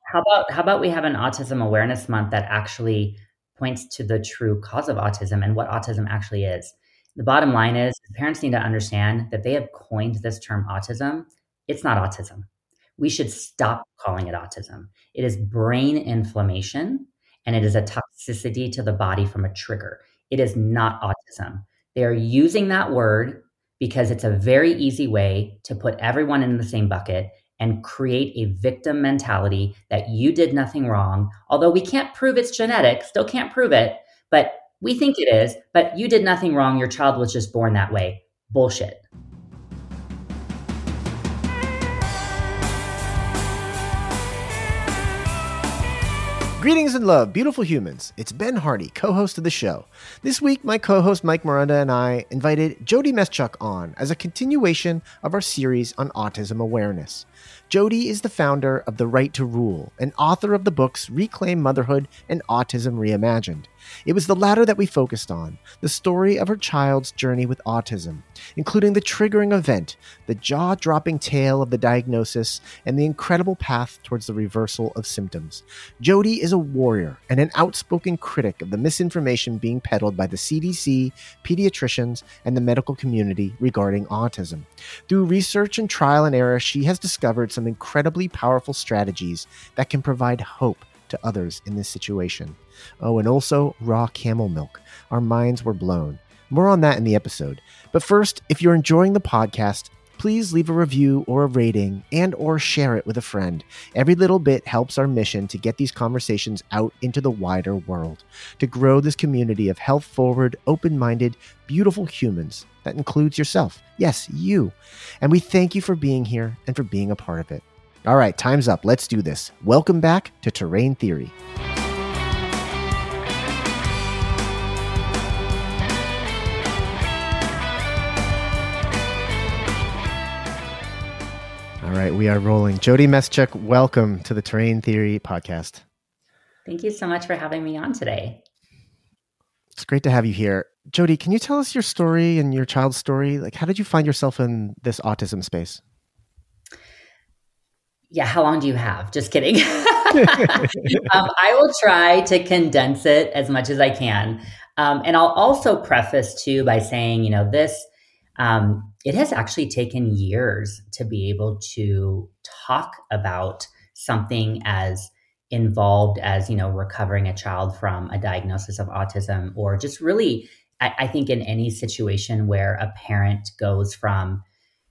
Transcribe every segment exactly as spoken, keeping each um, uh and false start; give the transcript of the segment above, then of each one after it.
How about how about we have an Autism Awareness Month that actually points to the true cause of autism and what autism actually is. The bottom line is parents need to understand that they have coined this term autism. It's not autism. We should stop calling it autism. It is brain inflammation and it is a toxicity to the body from a trigger. It is not autism. They are using that word because it's a very easy way to put everyone in the same bucket and create a victim mentality that you did nothing wrong. Although we can't prove it's genetic, still can't prove it, but we think it is, but you did nothing wrong. Your child was just born that way. Bullshit. Greetings and love, beautiful humans. It's Ben Hardy, co-host of the show. This week, my co-host Mike Miranda and I invited Jody Meschuk on as a continuation of our series on autism awareness. Jody is the founder of The Right to Rule and author of the books Reclaim Motherhood and Autism Reimagined. It was the latter that we focused on, the story of her child's journey with autism, including the triggering event, the jaw-dropping tale of the diagnosis, and the incredible path towards the reversal of symptoms. Jody is a warrior and an outspoken critic of the misinformation being peddled by the C D C, pediatricians, and the medical community regarding autism. Through research and trial and error, she has discovered some incredibly powerful strategies that can provide hope to others in this situation. Oh, and also raw camel milk. Our minds were blown. More on that in the episode. But first, if you're enjoying the podcast, please leave a review or a rating and or share it with a friend. Every little bit helps our mission to get these conversations out into the wider world, to grow this community of health-forward, open-minded, beautiful humans that includes yourself. Yes, you. And we thank you for being here and for being a part of it. All right, time's up. Let's do this. Welcome back to Terrain Theory. All right, we are rolling. Jody Meschuk, welcome to the Terrain Theory podcast. Thank you so much for having me on today. It's great to have you here. Jody, can you tell us your story and your child's story? Like, how did you find yourself in this autism space? Yeah, how long do you have? Just kidding. um, I will try to condense it as much as I can. Um, and I'll also preface too by saying, you know, this, um, it has actually taken years to be able to talk about something as involved as, you know, recovering a child from a diagnosis of autism, or just really, I, I think in any situation where a parent goes from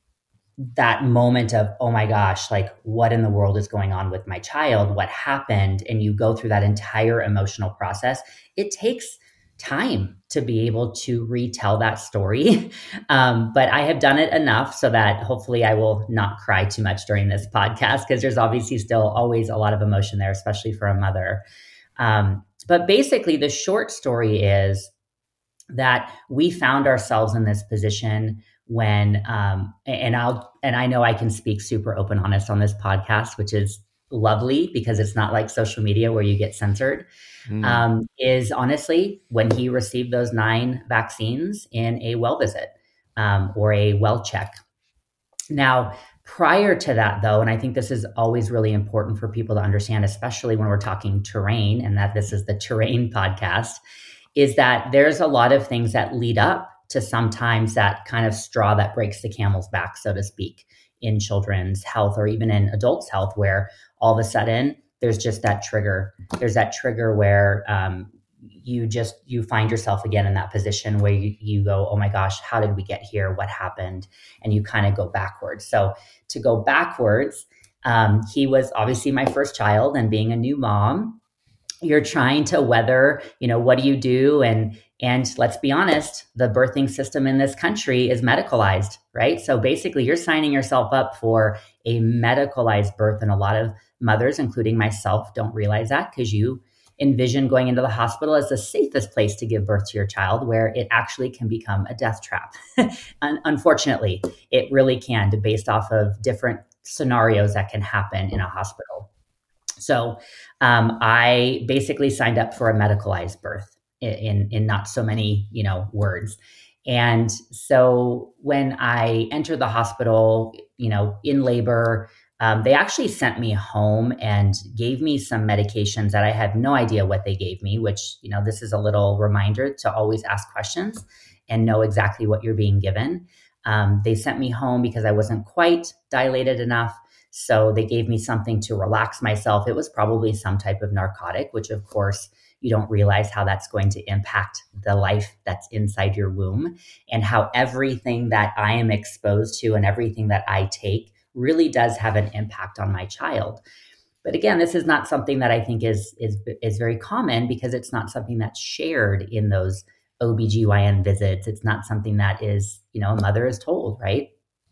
that moment of, oh my gosh, like what in the world is going on with my child? What happened? And you go through that entire emotional process. It takes time to be able to retell that story. Um, but I have done it enough so that hopefully I will not cry too much during this podcast, because there's obviously still always a lot of emotion there, especially for a mother. Um, but basically the short story is that we found ourselves in this position when, um, and I'll, and I know I can speak super open honest on this podcast, which is lovely because it's not like social media where you get censored, mm. um, is honestly when he received those nine vaccines in a well visit, um, or a well check. Now, prior to that though, and I think this is always really important for people to understand, especially when we're talking terrain, and that this is the Terrain podcast, is that there's a lot of things that lead up to sometimes that kind of straw that breaks the camel's back, so to speak, in children's health or even in adults' health, where all of a sudden there's just that trigger. There's that trigger where um, you just, you find yourself again in that position where you, you go, oh my gosh, how did we get here? What happened? And you kind of go backwards. So to go backwards, um, he was obviously my first child, and being a new mom, you're trying to weather, you know, what do you do? And And let's be honest, the birthing system in this country is medicalized, right? So basically you're signing yourself up for a medicalized birth. And a lot of mothers, including myself, don't realize that, because you envision going into the hospital as the safest place to give birth to your child, where it actually can become a death trap. And unfortunately, it really can, based off of different scenarios that can happen in a hospital. So um, I basically signed up for a medicalized birth. in in not so many, you know, words. And so when I entered the hospital, you know, in labor, Um, they actually sent me home and gave me some medications that I had no idea what they gave me, which, you know, this is a little reminder to always ask questions and know exactly what you're being given. Um, they sent me home because I wasn't quite dilated enough. So they gave me something to relax myself. It was probably some type of narcotic, which of course you don't realize how that's going to impact the life that's inside your womb, and how everything that I am exposed to and everything that I take really does have an impact on my child. But again, this is not something that I think is is is very common, because it's not something that's shared in those O B G Y N visits. It's not something that is, you know, a mother is told, right?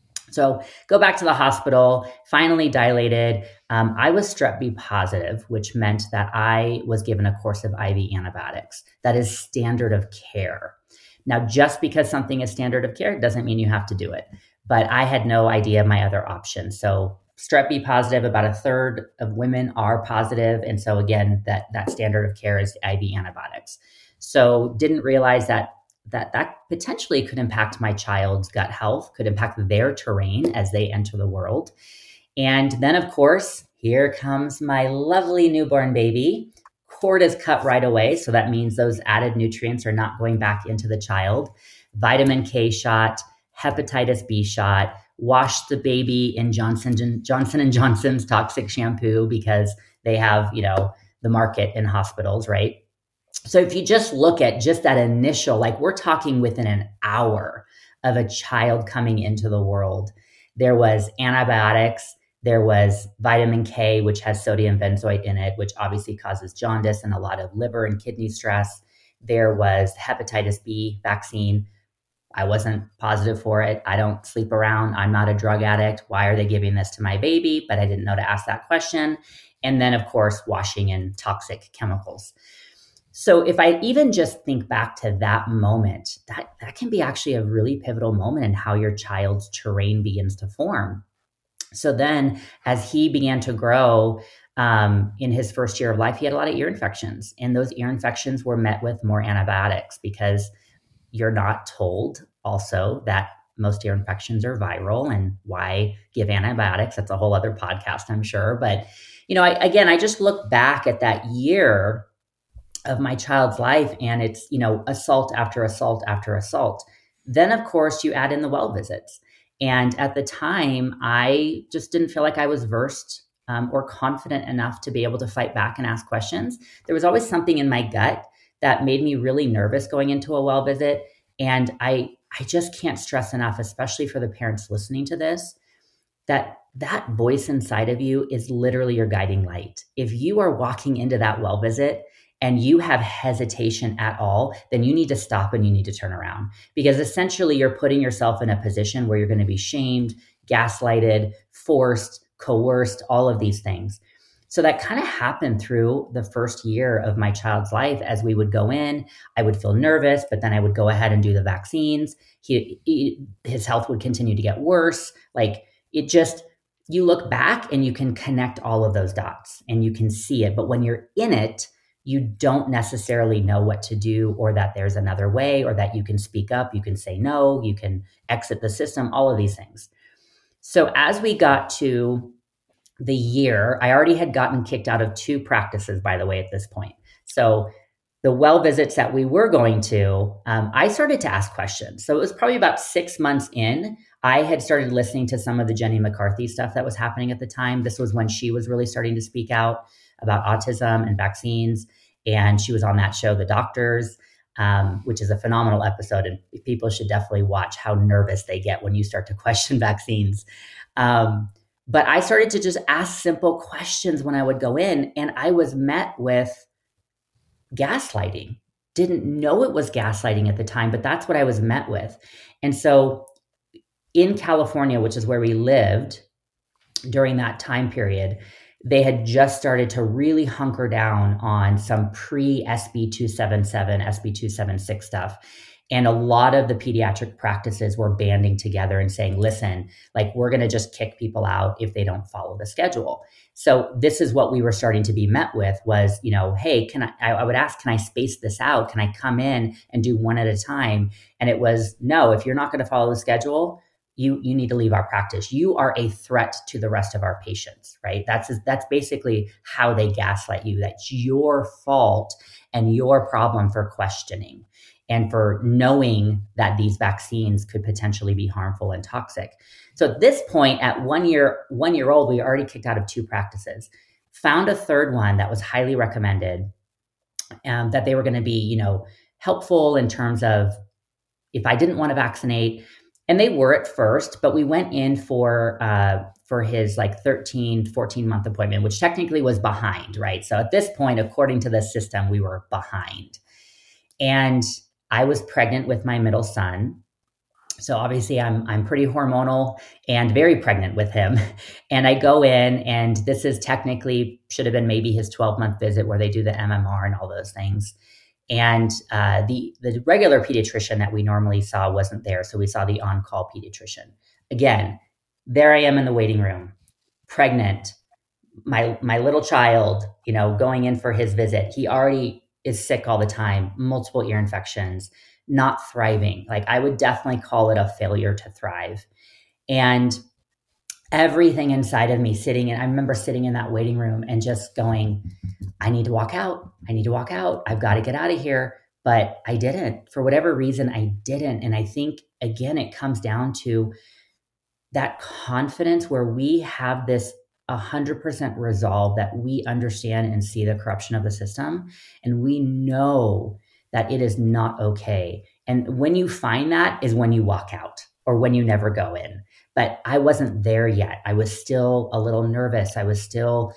So go back to the hospital, finally dilated. Um, I was strep B positive, which meant that I was given a course of I V antibiotics. That is standard of care. Now, just because something is standard of care doesn't mean you have to do it. But I had no idea my other options. So strep B positive, about a third of women are positive. And so again, that, that standard of care is I V antibiotics. So didn't realize that that that potentially could impact my child's gut health, could impact their terrain as they enter the world. And then, of course, here comes my lovely newborn baby. Cord is cut right away. So that means those added nutrients are not going back into the child. Vitamin K shot, hepatitis B shot, wash the baby in Johnson, Johnson and Johnson's toxic shampoo, because they have, you know, the market in hospitals, right? So if you just look at just that initial, like we're talking within an hour of a child coming into the world, there was antibiotics, there was vitamin K, which has sodium benzoate in it, which obviously causes jaundice and a lot of liver and kidney stress. There was hepatitis B vaccine. I wasn't positive for it. I don't sleep around. I'm not a drug addict. Why are they giving this to my baby? But I didn't know to ask that question. And then, of course, washing in toxic chemicals. So if I even just think back to that moment, that, that can be actually a really pivotal moment in how your child's terrain begins to form. So then as he began to grow um, in his first year of life, he had a lot of ear infections. And those ear infections were met with more antibiotics, because you're not told also that most ear infections are viral, and why give antibiotics. That's a whole other podcast, I'm sure. But, you know, I, again, I just look back at that year of my child's life, and it's, you know, assault after assault after assault. Then, of course, you add in the well visits. And at the time, I just didn't feel like I was versed um, or confident enough to be able to fight back and ask questions. There was always something in my gut that made me really nervous going into a well visit. And I, I just can't stress enough, especially for the parents listening to this, that that voice inside of you is literally your guiding light. If you are walking into that well visit and you have hesitation at all, then you need to stop and you need to turn around, because essentially you're putting yourself in a position where you're going to be shamed, gaslighted, forced, coerced, all of these things. So that kind of happened through the first year of my child's life. As we would go in, I would feel nervous, but then I would go ahead and do the vaccines. He, he his health would continue to get worse. Like it just, you look back and you can connect all of those dots and you can see it. But when you're in it, you don't necessarily know what to do, or that there's another way, or that you can speak up, you can say no, you can exit the system, all of these things. So as we got to the year, I already had gotten kicked out of two practices, by the way, at this point. So the well visits that we were going to, um, I started to ask questions. So it was probably about six months in, I had started listening to some of the Jenny McCarthy stuff that was happening at the time. This was when she was really starting to speak out about autism and vaccines. And she was on that show, The Doctors, um, which is a phenomenal episode. And people should definitely watch how nervous they get when you start to question vaccines. Um, but I started to just ask simple questions when I would go in, and I was met with gaslighting. Didn't know it was gaslighting at the time, but that's what I was met with. And so in California, which is where we lived during that time period, they had just started to really hunker down on some pre-S B two seventy-seven, S B two seventy-six stuff. And a lot of the pediatric practices were banding together and saying, listen, like we're going to just kick people out if they don't follow the schedule. So this is what we were starting to be met with was, you know, hey, can I, I would ask, can I space this out? Can I come in and do one at a time? And it was, no, if you're not going to follow the schedule, you you need to leave our practice. You are a threat to the rest of our patients, right? That's that's basically how they gaslight you. That's your fault and your problem for questioning and for knowing that these vaccines could potentially be harmful and toxic. So at this point, at one year, one year old, we already kicked out of two practices, found a third one that was highly recommended, um, that they were going to be, you know, helpful in terms of if I didn't want to vaccinate. And they were at first, but we went in for uh, for his like thirteen, fourteen month appointment, which technically was behind, right? So at this point, according to the system, we were behind. And I was pregnant with my middle son. So obviously I'm I'm pretty hormonal and very pregnant with him. And I go in, and this is technically should have been maybe his twelve month visit where they do the M M R and all those things. And uh, the the regular pediatrician that we normally saw wasn't there. So we saw the on-call pediatrician. Again, there I am in the waiting room, pregnant, my my little child, you know, going in for his visit. He already is sick all the time, multiple ear infections, not thriving. Like I would definitely call it a failure to thrive. And everything inside of me sitting in, I remember sitting in that waiting room and just going, I need to walk out. I need to walk out. I've got to get out of here. But I didn't. For whatever reason, I didn't. And I think, again, it comes down to that confidence where we have this one hundred percent resolve that we understand and see the corruption of the system. And we know that it is not okay. And when you find that is when you walk out or when you never go in. But I wasn't there yet. I was still a little nervous. I was still,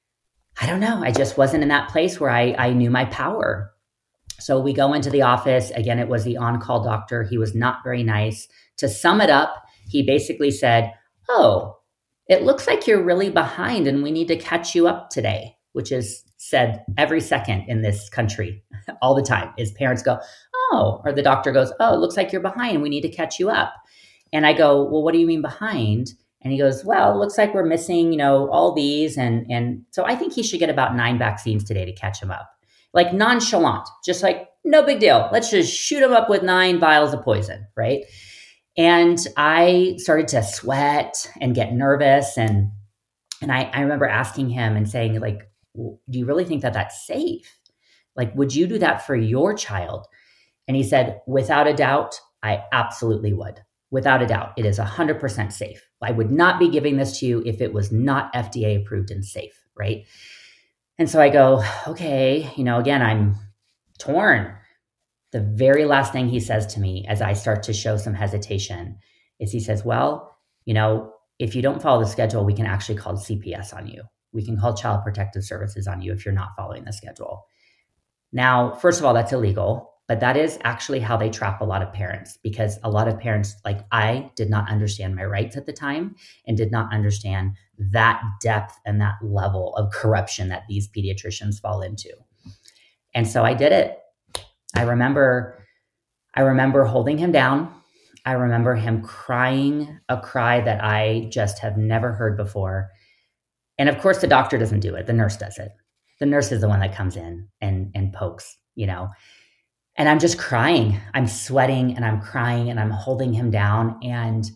I don't know. I just wasn't in that place where I, I knew my power. So we go into the office. Again, it was the on-call doctor. He was not very nice. To sum it up, he basically said, oh, it looks like you're really behind and we need to catch you up today, which is said every second in this country all the time is parents go, oh, or the doctor goes, oh, it looks like you're behind and we need to catch you up. And I go, well, what do you mean behind? And he goes, well, it looks like we're missing, you know, all these. And, and so I think he should get about nine vaccines today to catch him up. Like nonchalant, just like, no big deal. Let's just shoot him up with nine vials of poison, right? And I started to sweat and get nervous. And, and I, I remember asking him and saying, like, well, do you really think that that's safe? Like, would you do that for your child? And he said, without a doubt, I absolutely would. Without a doubt, it is one hundred percent safe. I would not be giving this to you if it was not F D A approved and safe, right? And so I go, okay, you know, again, I'm torn. The very last thing he says to me as I start to show some hesitation is he says, well, you know, if you don't follow the schedule, we can actually call C P S on you. We can call Child Protective Services on you if you're not following the schedule. Now, first of all, that's illegal. But that is actually how they trap a lot of parents, because a lot of parents, like I, did not understand my rights at the time and did not understand that depth and that level of corruption that these pediatricians fall into. And so I did it. I remember, I remember holding him down. I remember him crying a cry that I just have never heard before. And of course, the doctor doesn't do it. The nurse does it. The nurse is the one that comes in and, and pokes, you know. And I'm just crying. I'm sweating and I'm crying and I'm holding him down. And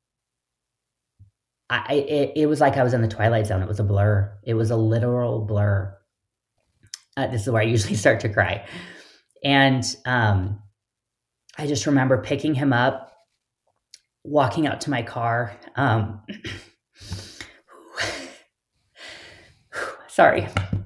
I, it, it was like I was in the Twilight Zone. It was a blur. It was a literal blur. Uh, this is where I usually start to cry. And um, I just remember picking him up, walking out to my car. Um, sorry.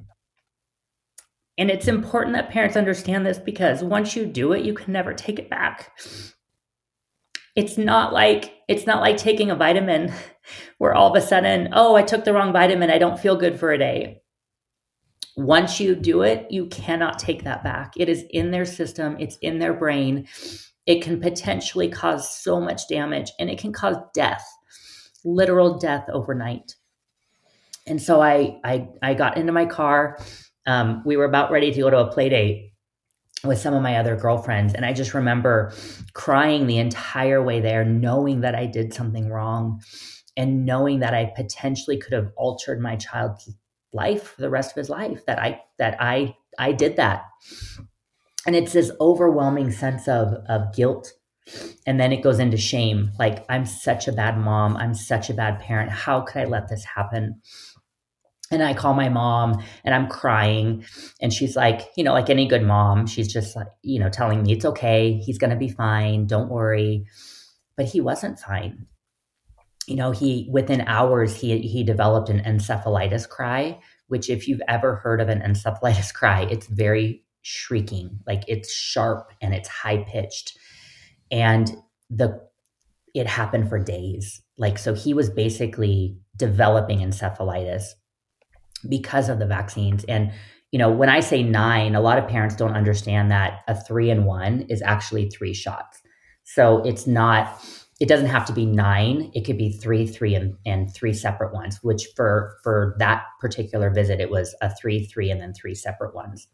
And it's important that parents understand this, because once you do it, you can never take it back. It's not like it's not like taking a vitamin where all of a sudden, oh, I took the wrong vitamin. I don't feel good for a day. Once you do it, you cannot take that back. It is in their system. It's in their brain. It can potentially cause so much damage, and it can cause death, literal death overnight. And so I I, I got into my car. Um, we were about ready to go to a play date with some of my other girlfriends. And I just remember crying the entire way there, knowing that I did something wrong and knowing that I potentially could have altered my child's life for the rest of his life, that I, that I, I did that. And it's this overwhelming sense of, of guilt And then it goes into shame. Like, I'm such a bad mom. I'm such a bad parent. How could I let this happen? And I call my mom and I'm crying. And she's like, you know, like any good mom, she's just like, you know, telling me it's okay. He's going to be fine. Don't worry. But he wasn't fine. You know, he, within hours, he, he developed an encephalitis cry, which if you've ever heard of an encephalitis cry, it's very shrieking, like it's sharp and it's high pitched. And the, it happened for days. Like, so he was basically developing encephalitis because of the vaccines. And, you know, when I say nine, a lot of parents don't understand that a three and one is actually three shots. So it's not, it doesn't have to be nine. It could be three, three, and, and three separate ones, which for, for that particular visit, it was a three, three, and then three separate ones.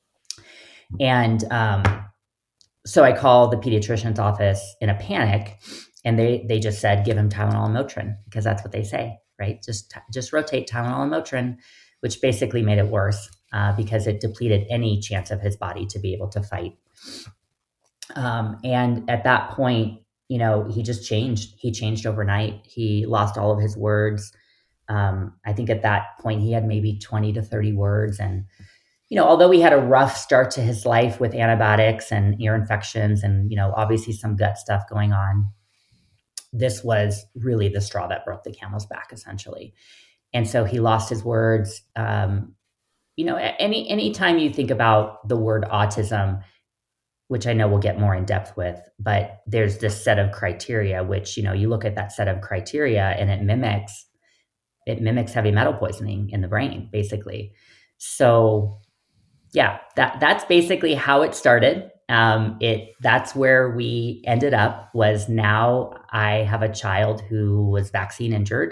And um, so I called the pediatrician's office in a panic, and they, they just said, give him Tylenol and Motrin, because that's what they say, right? Just, just rotate Tylenol and Motrin, which basically made it worse uh, because it depleted any chance of his body to be able to fight. Um, and at that point, you know, he just changed. He changed overnight. He lost all of his words. Um, I think at that point he had maybe twenty to thirty words. And, you know, although he had a rough start to his life with antibiotics and ear infections and, you know, obviously some gut stuff going on, this was really the straw that broke the camel's back, essentially. And so he lost his words. Um, you know, any anytime you think about the word autism, which I know we'll get more in depth with, but there's this set of criteria, which, you know, you look at that set of criteria and it mimics, it mimics heavy metal poisoning in the brain, basically. So yeah, that that's basically how it started. Um, it that's where we ended up. Was now I have a child who was vaccine injured.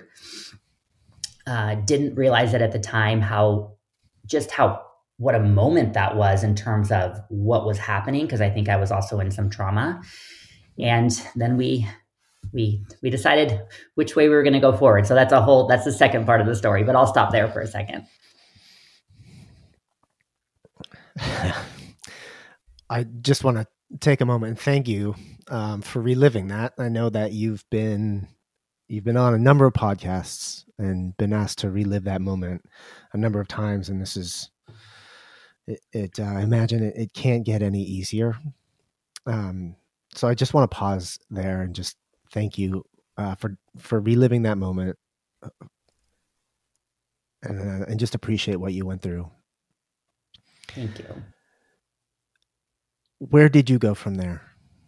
Uh, didn't realize it at the time how just how what a moment that was in terms of what was happening, because I think I was also in some trauma. And then we we we decided which way we were going to go forward. So that's a whole that's the second part of the story, but I'll stop there for a second. I just want to take a moment and thank you um, for reliving that. I know that you've been you've been on a number of podcasts and been asked to relive that moment a number of times, and this is it. it uh, I imagine it, it can't get any easier. Um, so I just want to pause there and just thank you uh, for for reliving that moment, and uh, and just appreciate what you went through. Thank you. Where did you go from there?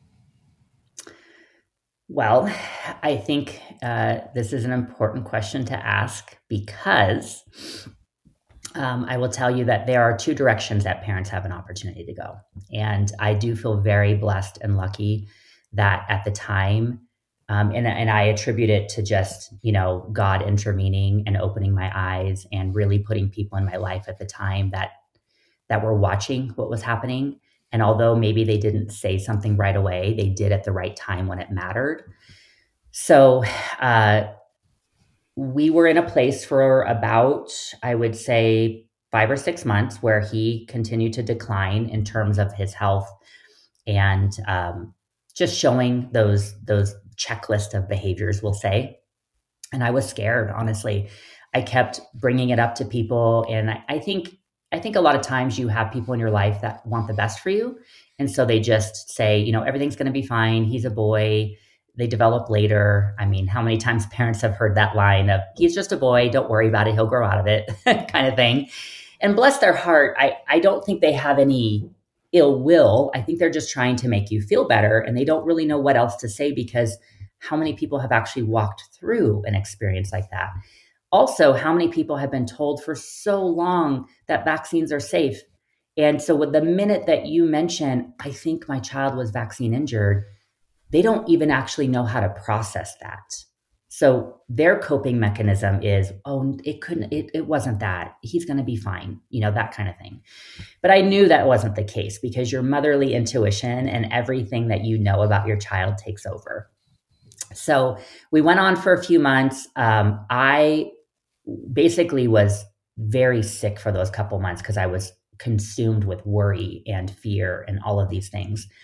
Well, I think uh, this is an important question to ask because um, I will tell you that there are two directions that parents have an opportunity to go. And I do feel very blessed and lucky that at the time, um, and, and I attribute it to just, you know, God intervening and opening my eyes and really putting people in my life at the time that that were watching what was happening. And although maybe they didn't say something right away, they did at the right time when it mattered. So uh, we were in a place for about, I would say, five or six months where he continued to decline in terms of his health and um, just showing those those checklist of behaviors, we'll say. And I was scared, honestly. I kept bringing it up to people, and I, I think I think a lot of times you have people in your life that want the best for you. And so they just say, you know, everything's going to be fine. He's a boy. They develop later. I mean, how many times parents have heard that line of, he's just a boy. Don't worry about it. He'll grow out of it kind of thing. And bless their heart, I, I don't think they have any ill will. I think they're just trying to make you feel better. And they don't really know what else to say because how many people have actually walked through an experience like that? Also, how many people have been told for so long that vaccines are safe? And so with the minute that you mention, I think my child was vaccine injured, they don't even actually know how to process that. So their coping mechanism is, oh, it couldn't, it, it wasn't that. He's going to be fine, you know, that kind of thing. But I knew that wasn't the case because your motherly intuition and everything that you know about your child takes over. So we went on for a few months. Um, I basically was very sick for those couple months because I was consumed with worry and fear and all of these things.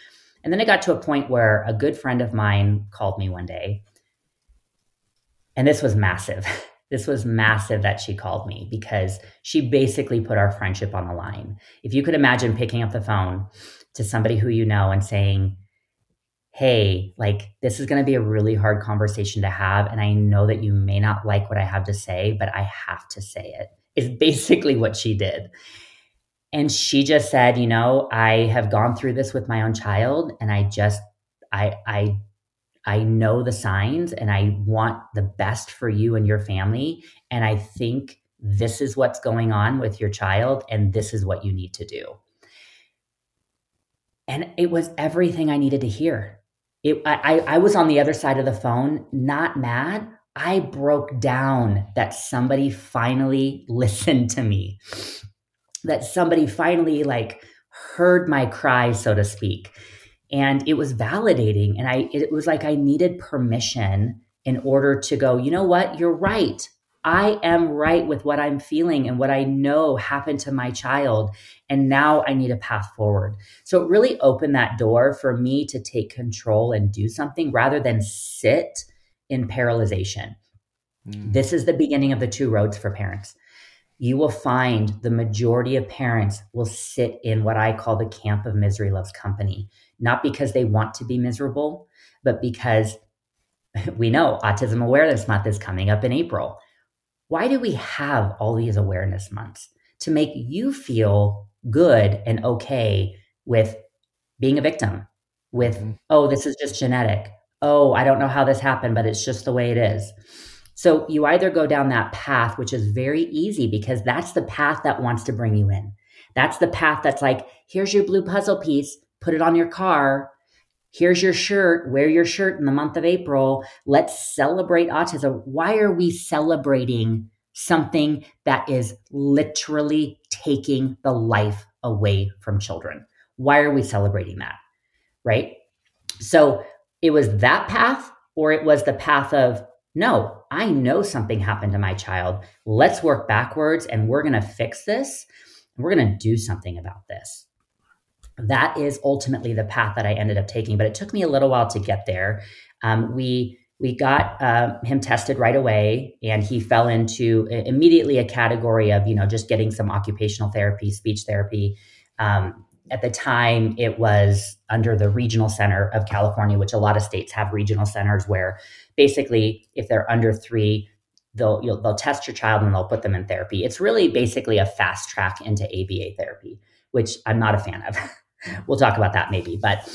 And then it got to a point where a good friend of mine called me one day. And this was massive. This was massive that she called me because she basically put our friendship on the line. If you could imagine picking up the phone to somebody who you know and saying, hey, like, this is going to be a really hard conversation to have. And I know that you may not like what I have to say, but I have to say it, is basically what she did. And she just said, you know, I have gone through this with my own child, and I just, I, I, I know the signs, and I want the best for you and your family. And I think this is what's going on with your child, and this is what you need to do. And it was everything I needed to hear. It, I, I was on the other side of the phone, not mad. I broke down that somebody finally listened to me, that somebody finally like heard my cry, so to speak. And it was validating. And I, it was like I needed permission in order to go, you know what? You're right. I am right with what I'm feeling and what I know happened to my child. And now I need a path forward. So it really opened that door for me to take control and do something rather than sit in paralyzation. Mm. This is the beginning of the two roads for parents. You will find the majority of parents will sit in what I call the camp of misery loves company, not because they want to be miserable, but because we know Autism Awareness Month is coming up in April. Why do we have all these awareness months? To make you feel good and okay with being a victim, with, mm-hmm. oh, this is just genetic. Oh, I don't know how this happened, but it's just the way it is. So you either go down that path, which is very easy because that's the path that wants to bring you in. That's the path that's like, here's your blue puzzle piece, put it on your car. Here's your shirt, wear your shirt in the month of April. Let's celebrate autism. Why are we celebrating something that is literally taking the life away from children? Why are we celebrating that? Right? So it was that path, or it was the path of, no, I know something happened to my child. Let's work backwards and we're going to fix this. And we're going to do something about this. That is ultimately the path that I ended up taking, but it took me a little while to get there. Um, we we got uh, him tested right away, and he fell into immediately a category of, you know, just getting some occupational therapy, speech therapy. Um, at the time, it was under the Regional Center of California, which a lot of states have regional centers where basically if they're under three, they'll you'll, they'll test your child and they'll put them in therapy. It's really basically a fast track into A B A therapy, which I'm not a fan of. We'll talk about that maybe. But,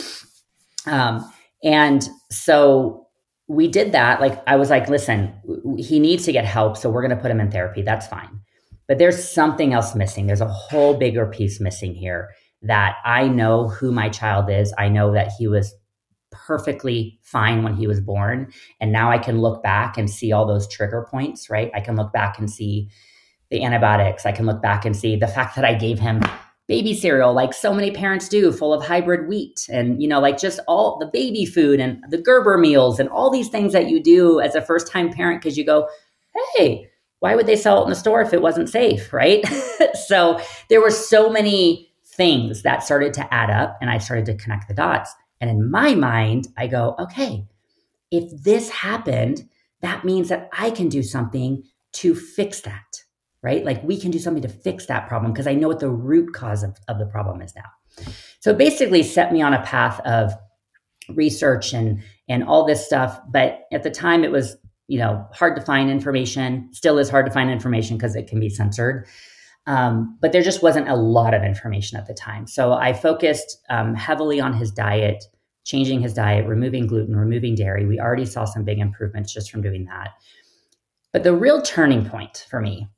um, and so we did that. Like, I was like, listen, he needs to get help. So we're going to put him in therapy. That's fine. But there's something else missing. There's a whole bigger piece missing here that I know who my child is. I know that he was perfectly fine when he was born. And now I can look back and see all those trigger points, right? I can look back and see the antibiotics. I can look back and see the fact that I gave him baby cereal, like so many parents do, full of hybrid wheat, and, you know, like just all the baby food and the Gerber meals and all these things that you do as a first time parent, because you go, hey, why would they sell it in the store if it wasn't safe, right? So there were so many things that started to add up, and I started to connect the dots. And in my mind, I go, okay, if this happened, that means that I can do something to fix that. Right? Like, we can do something to fix that problem because I know what the root cause of, of the problem is now. So it basically set me on a path of research and, and all this stuff. But at the time it was, you know, hard to find information, still is hard to find information because it can be censored. Um, but there just wasn't a lot of information at the time. So I focused um, heavily on his diet, changing his diet, removing gluten, removing dairy. We already saw some big improvements just from doing that. But the real turning point for me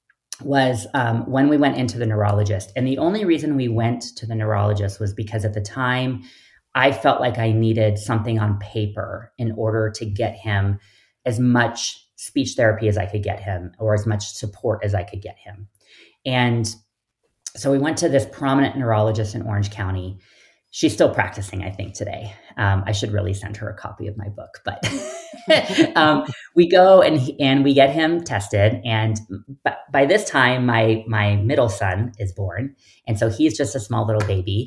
was um, when we went into the neurologist. And the only reason we went to the neurologist was because at the time I felt like I needed something on paper in order to get him as much speech therapy as I could get him, or as much support as I could get him. And so we went to this prominent neurologist in Orange County. She's still practicing, I think, today. Um, I should really send her a copy of my book. But um, we go and and we get him tested. And b- by this time, my my middle son is born. And so he's just a small little baby.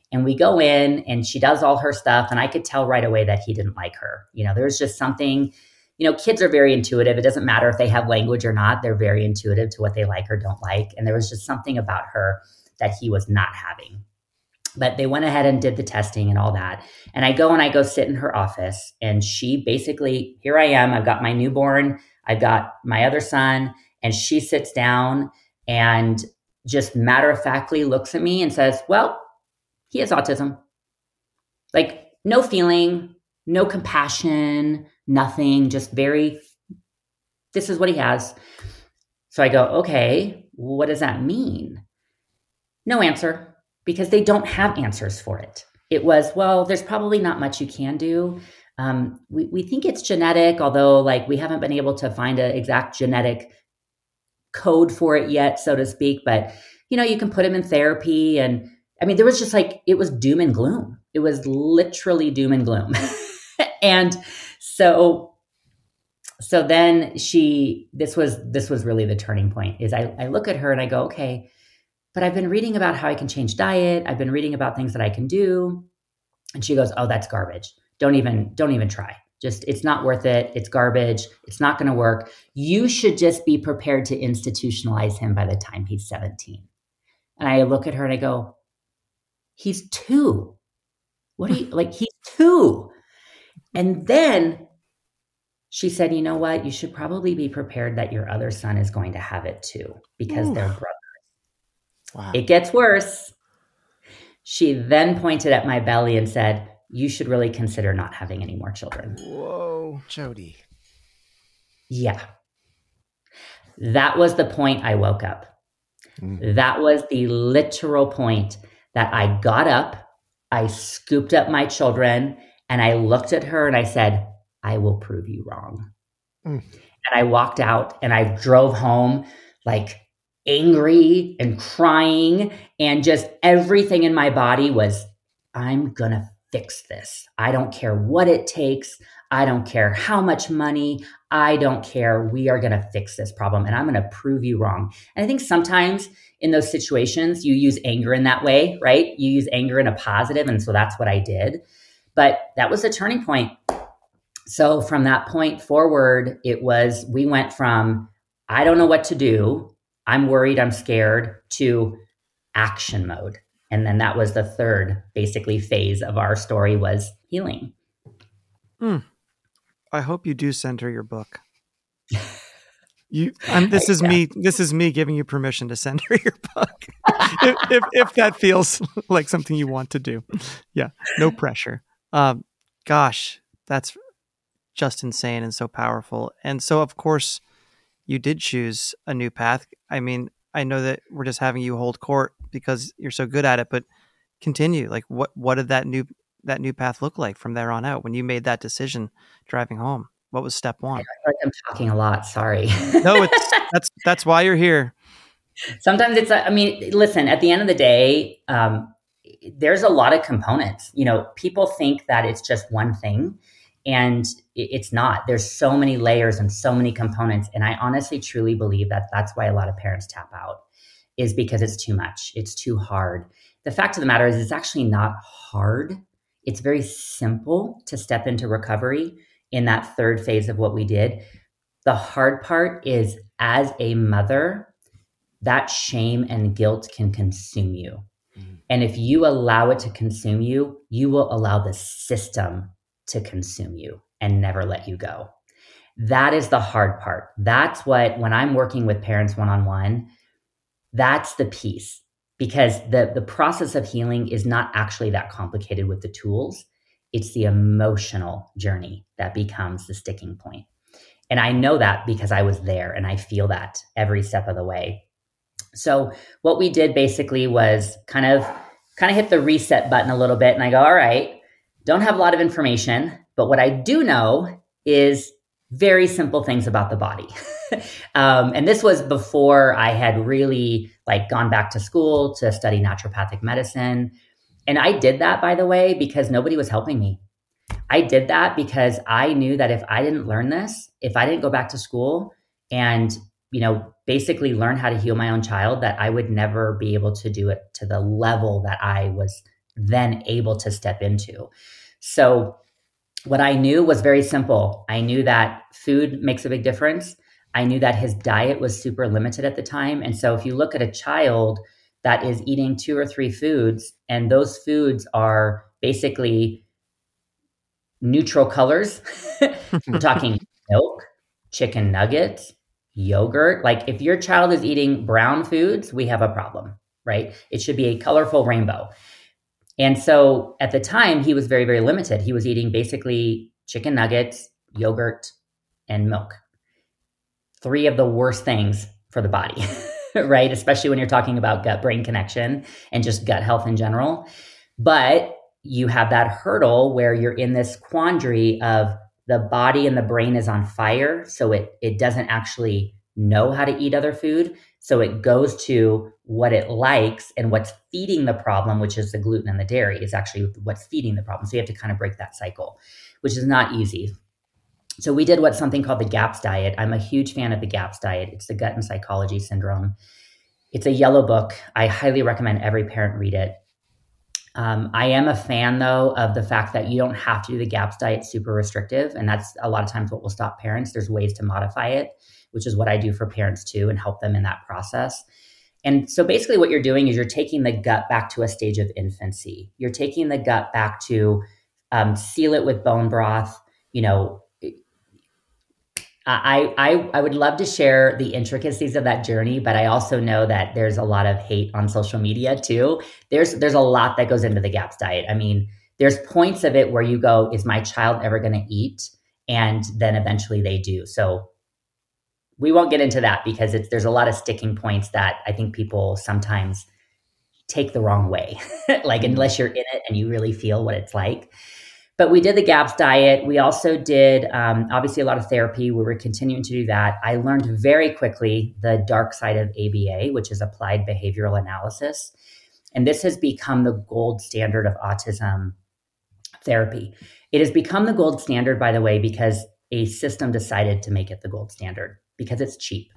And we go in and she does all her stuff. And I could tell right away that he didn't like her. You know, there's just something, you know, kids are very intuitive. It doesn't matter if they have language or not. They're very intuitive to what they like or don't like. And there was just something about her that he was not having. But they went ahead and did the testing and all that. And I go and I go sit in her office and she basically, here I am, I've got my newborn, I've got my other son, and she sits down and just matter-of-factly looks at me and says, well, he has autism. Like no feeling, no compassion, nothing, just very, this is what he has. So I go, okay, what does that mean? No answer, because they don't have answers for it. It was, well, there's probably not much you can do. Um, we, we think it's genetic, although like we haven't been able to find an exact genetic code for it yet, so to speak. But, you know, you can put him in therapy. And I mean, there was just like, it was doom and gloom. It was literally doom and gloom. And so, so then she, this was, this was really the turning point is I, I look at her and I go, okay, but I've been reading about how I can change diet. I've been reading about things that I can do. And she goes, oh, that's garbage. Don't even, don't even try. Just, it's not worth it. It's garbage. It's not going to work. You should just be prepared to institutionalize him by the time he's seventeen. And I look at her and I go, he's two. What are you, like, he's two. And then she said, you know what? You should probably be prepared that your other son is going to have it too, because Ooh. They're brothers. Wow. It gets worse. She then pointed at my belly and said, you should really consider not having any more children. Whoa, Jody. Yeah. That was the point I woke up. Mm. That was the literal point that I got up, I scooped up my children, and I looked at her and I said, I will prove you wrong. Mm. And I walked out and I drove home like angry and crying, and just everything in my body was, I'm going to fix this. I don't care what it takes. I don't care how much money. I don't care. We are going to fix this problem and I'm going to prove you wrong. And I think sometimes in those situations, you use anger in that way, right? You use anger in a positive. And so that's what I did. But that was the turning point. So from that point forward, it was, we went from, I don't know what to do, I'm worried, I'm scared, to action mode. And then that was the third, basically, phase of our story was healing. Mm. I hope you do center your book. You, I'm, this is yeah. me. This is me giving you permission to center your book, if, if if that feels like something you want to do. Yeah, no pressure. Um, gosh, that's just insane and so powerful. And so, of course, you did choose a new path. I mean, I know that we're just having you hold court because you're so good at it, but continue. Like, what what did that new that new path look like from there on out when you made that decision driving home? What was step one? I feel like I'm talking a lot. Sorry. No, it's, that's that's why you're here. Sometimes it's, I mean, listen, at the end of the day, um, there's a lot of components. You know, people think that it's just one thing, and it's not. There's so many layers and so many components. And I honestly, truly believe that that's why a lot of parents tap out, is because it's too much. It's too hard. The fact of the matter is, it's actually not hard. It's very simple to step into recovery in that third phase of what we did. The hard part is, as a mother, that shame and guilt can consume you. Mm-hmm. And if you allow it to consume you, you will allow the system to consume you and never let you go. That is the hard part. That's what, when I'm working with parents one-on-one, that's the piece, because the, the process of healing is not actually that complicated with the tools. It's the emotional journey that becomes the sticking point. And I know that because I was there and I feel that every step of the way. So what we did basically was kind of, kind of hit the reset button a little bit. And I go, all right, don't have a lot of information, but what I do know is very simple things about the body. um, and this was before I had really like gone back to school to study naturopathic medicine. And I did that, by the way, because nobody was helping me. I did that because I knew that if I didn't learn this, if I didn't go back to school and, you know, basically learn how to heal my own child, that I would never be able to do it to the level that I was then able to step into. So what I knew was very simple. I knew that food makes a big difference. I knew that his diet was super limited at the time. And so if you look at a child that is eating two or three foods, and those foods are basically neutral colors, we're talking milk, chicken nuggets, yogurt. Like if your child is eating brown foods, we have a problem, right? It should be a colorful rainbow. And so at the time, he was very, very limited. He was eating basically chicken nuggets, yogurt, and milk. Three of the worst things for the body, right? Especially when you're talking about gut-brain connection and just gut health in general. But you have that hurdle where you're in this quandary of the body and the brain is on fire. So it, it doesn't actually know how to eat other food. So it goes to what it likes, and what's feeding the problem, which is the gluten and the dairy, is actually what's feeding the problem. So you have to kind of break that cycle, which is not easy. So we did what's something called the GAPS diet. I'm a huge fan of the GAPS diet. It's the Gut and Psychology Syndrome. It's a yellow book. I highly recommend every parent read it. Um, I am a fan, though, of the fact that you don't have to do the GAPS diet super restrictive. And that's a lot of times what will stop parents. There's ways to modify it, which is what I do for parents too, and help them in that process. And so basically what you're doing is you're taking the gut back to a stage of infancy. You're taking the gut back to um, seal it with bone broth. You know, I, I, I would love to share the intricacies of that journey, but I also know that there's a lot of hate on social media too. There's, there's a lot that goes into the GAPS diet. I mean, there's points of it where you go, is my child ever going to eat? And then eventually they do. So we won't get into that because it's, there's a lot of sticking points that I think people sometimes take the wrong way, like unless you're in it and you really feel what it's like. But we did the GAPS diet. We also did, um, obviously, a lot of therapy. We were continuing to do that. I learned very quickly the dark side of A B A, which is applied behavioral analysis. And this has become the gold standard of autism therapy. It has become the gold standard, by the way, because a system decided to make it the gold standard because it's cheap.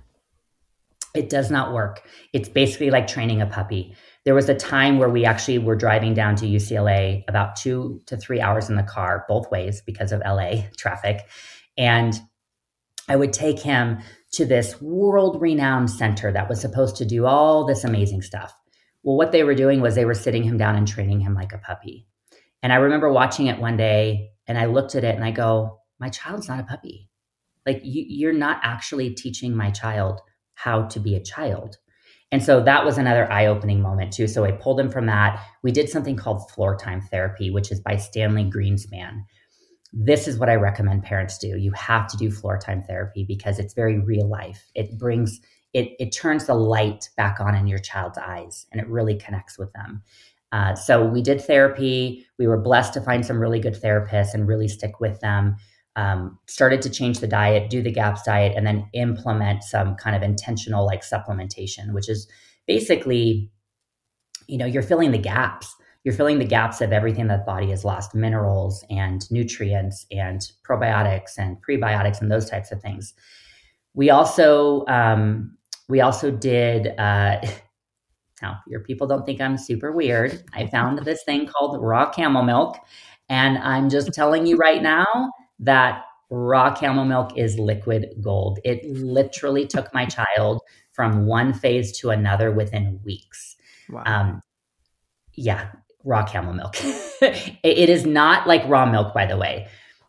It does not work. It's basically like training a puppy. There was a time where we actually were driving down to U C L A about two to three hours in the car, both ways because of L A traffic. And I would take him to this world-renowned center that was supposed to do all this amazing stuff. Well, what they were doing was they were sitting him down and training him like a puppy. And I remember watching it one day and I looked at it and I go, my child's not a puppy. Like you, you're not actually teaching my child how to be a child. And so that was another eye-opening moment too. So I pulled him from that. We did something called Floor Time Therapy, which is by Stanley Greenspan. This is what I recommend parents do. You have to do floor time therapy because it's very real life. It brings, it, it turns the light back on in your child's eyes and it really connects with them. Uh, so we did therapy. We were blessed to find some really good therapists and really stick with them. Um, started to change the diet, do the GAPS diet, and then implement some kind of intentional like supplementation, which is basically, you know, you're filling the gaps. You're filling the gaps of everything that the body has lost, minerals and nutrients and probiotics and prebiotics and those types of things. We also, um, we also did, uh, now your people don't think I'm super weird. I found this thing called raw camel milk. And I'm just telling you right now, that raw camel milk is liquid gold. It literally took my child from one phase to another within weeks. Wow. Um, yeah, raw camel milk. it, it is not like raw milk, by the way.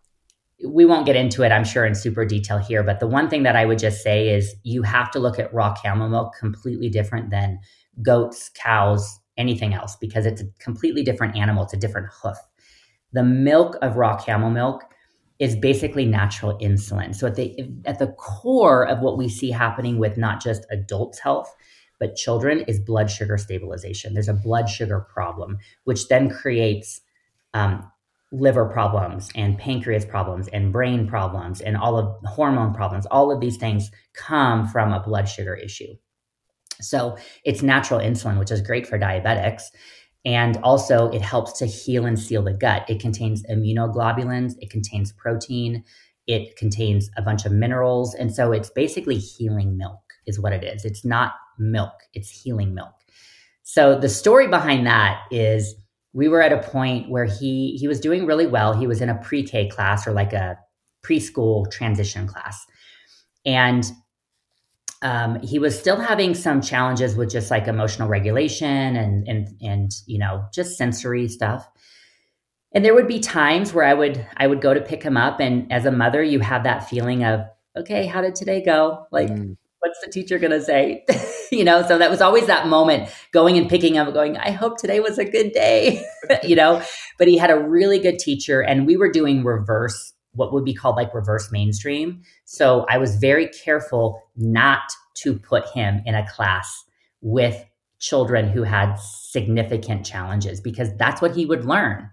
We won't get into it, I'm sure, in super detail here. But the one thing that I would just say is you have to look at raw camel milk completely different than goats, cows, anything else, because it's a completely different animal. It's a different hoof. The milk of raw camel milk is basically natural insulin. So at the at the core of what we see happening with not just adults' health, but children is blood sugar stabilization. There's a blood sugar problem, which then creates um, liver problems and pancreas problems and brain problems and all of hormone problems. All of these things come from a blood sugar issue. So it's natural insulin, which is great for diabetics. And also it helps to heal and seal the gut. It contains immunoglobulins, it contains protein, it contains a bunch of minerals. And so it's basically healing milk is what it is. It's not milk, it's healing milk. So the story behind that is we were at a point where he he was doing really well. He was in a pre-K class, or like a preschool transition class. And um, he was still having some challenges with just like emotional regulation and, and, and, you know, just sensory stuff. And there would be times where I would, I would go to pick him up. And as a mother, you have that feeling of, okay, how did today go? Like, mm. what's the teacher going to say? You know, so that was always that moment, going and picking up, going, I hope today was a good day, you know, but he had a really good teacher, and we were doing reverse, what would be called like reverse mainstream. So I was very careful not to put him in a class with children who had significant challenges, because that's what he would learn.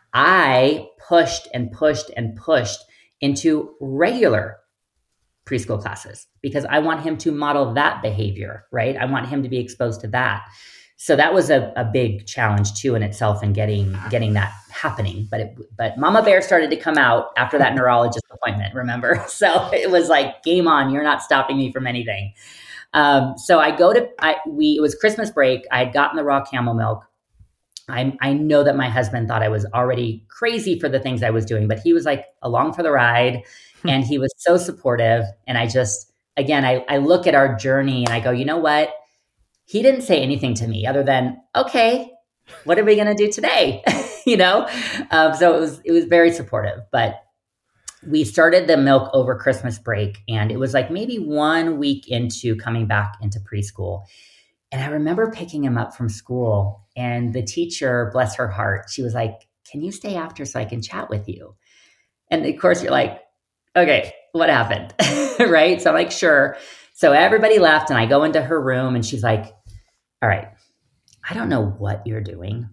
I pushed and pushed and pushed into regular preschool classes because I want him to model that behavior, right? I want him to be exposed to that. So that was a, a big challenge too in itself, in getting getting that happening. But it, but Mama Bear started to come out after that neurologist appointment, remember? So it was like, game on, you're not stopping me from anything. Um, so I go to, I, we, it was Christmas break. I had gotten the raw camel milk. I, I know that my husband thought I was already crazy for the things I was doing, but he was like along for the ride, and he was so supportive. And I just, again, I, I look at our journey and I go, you know what? He didn't say anything to me other than, okay, what are we going to do today? you know? Um, so it was, it was very supportive, but we started the milk over Christmas break, and it was like maybe one week into coming back into preschool. And I remember picking him up from school, and the teacher, bless her heart, she was like, can you stay after so I can chat with you? And of course you're like, okay, what happened? Right? So I'm like, sure. So everybody left, and I go into her room, and she's like, all right, I don't know what you're doing,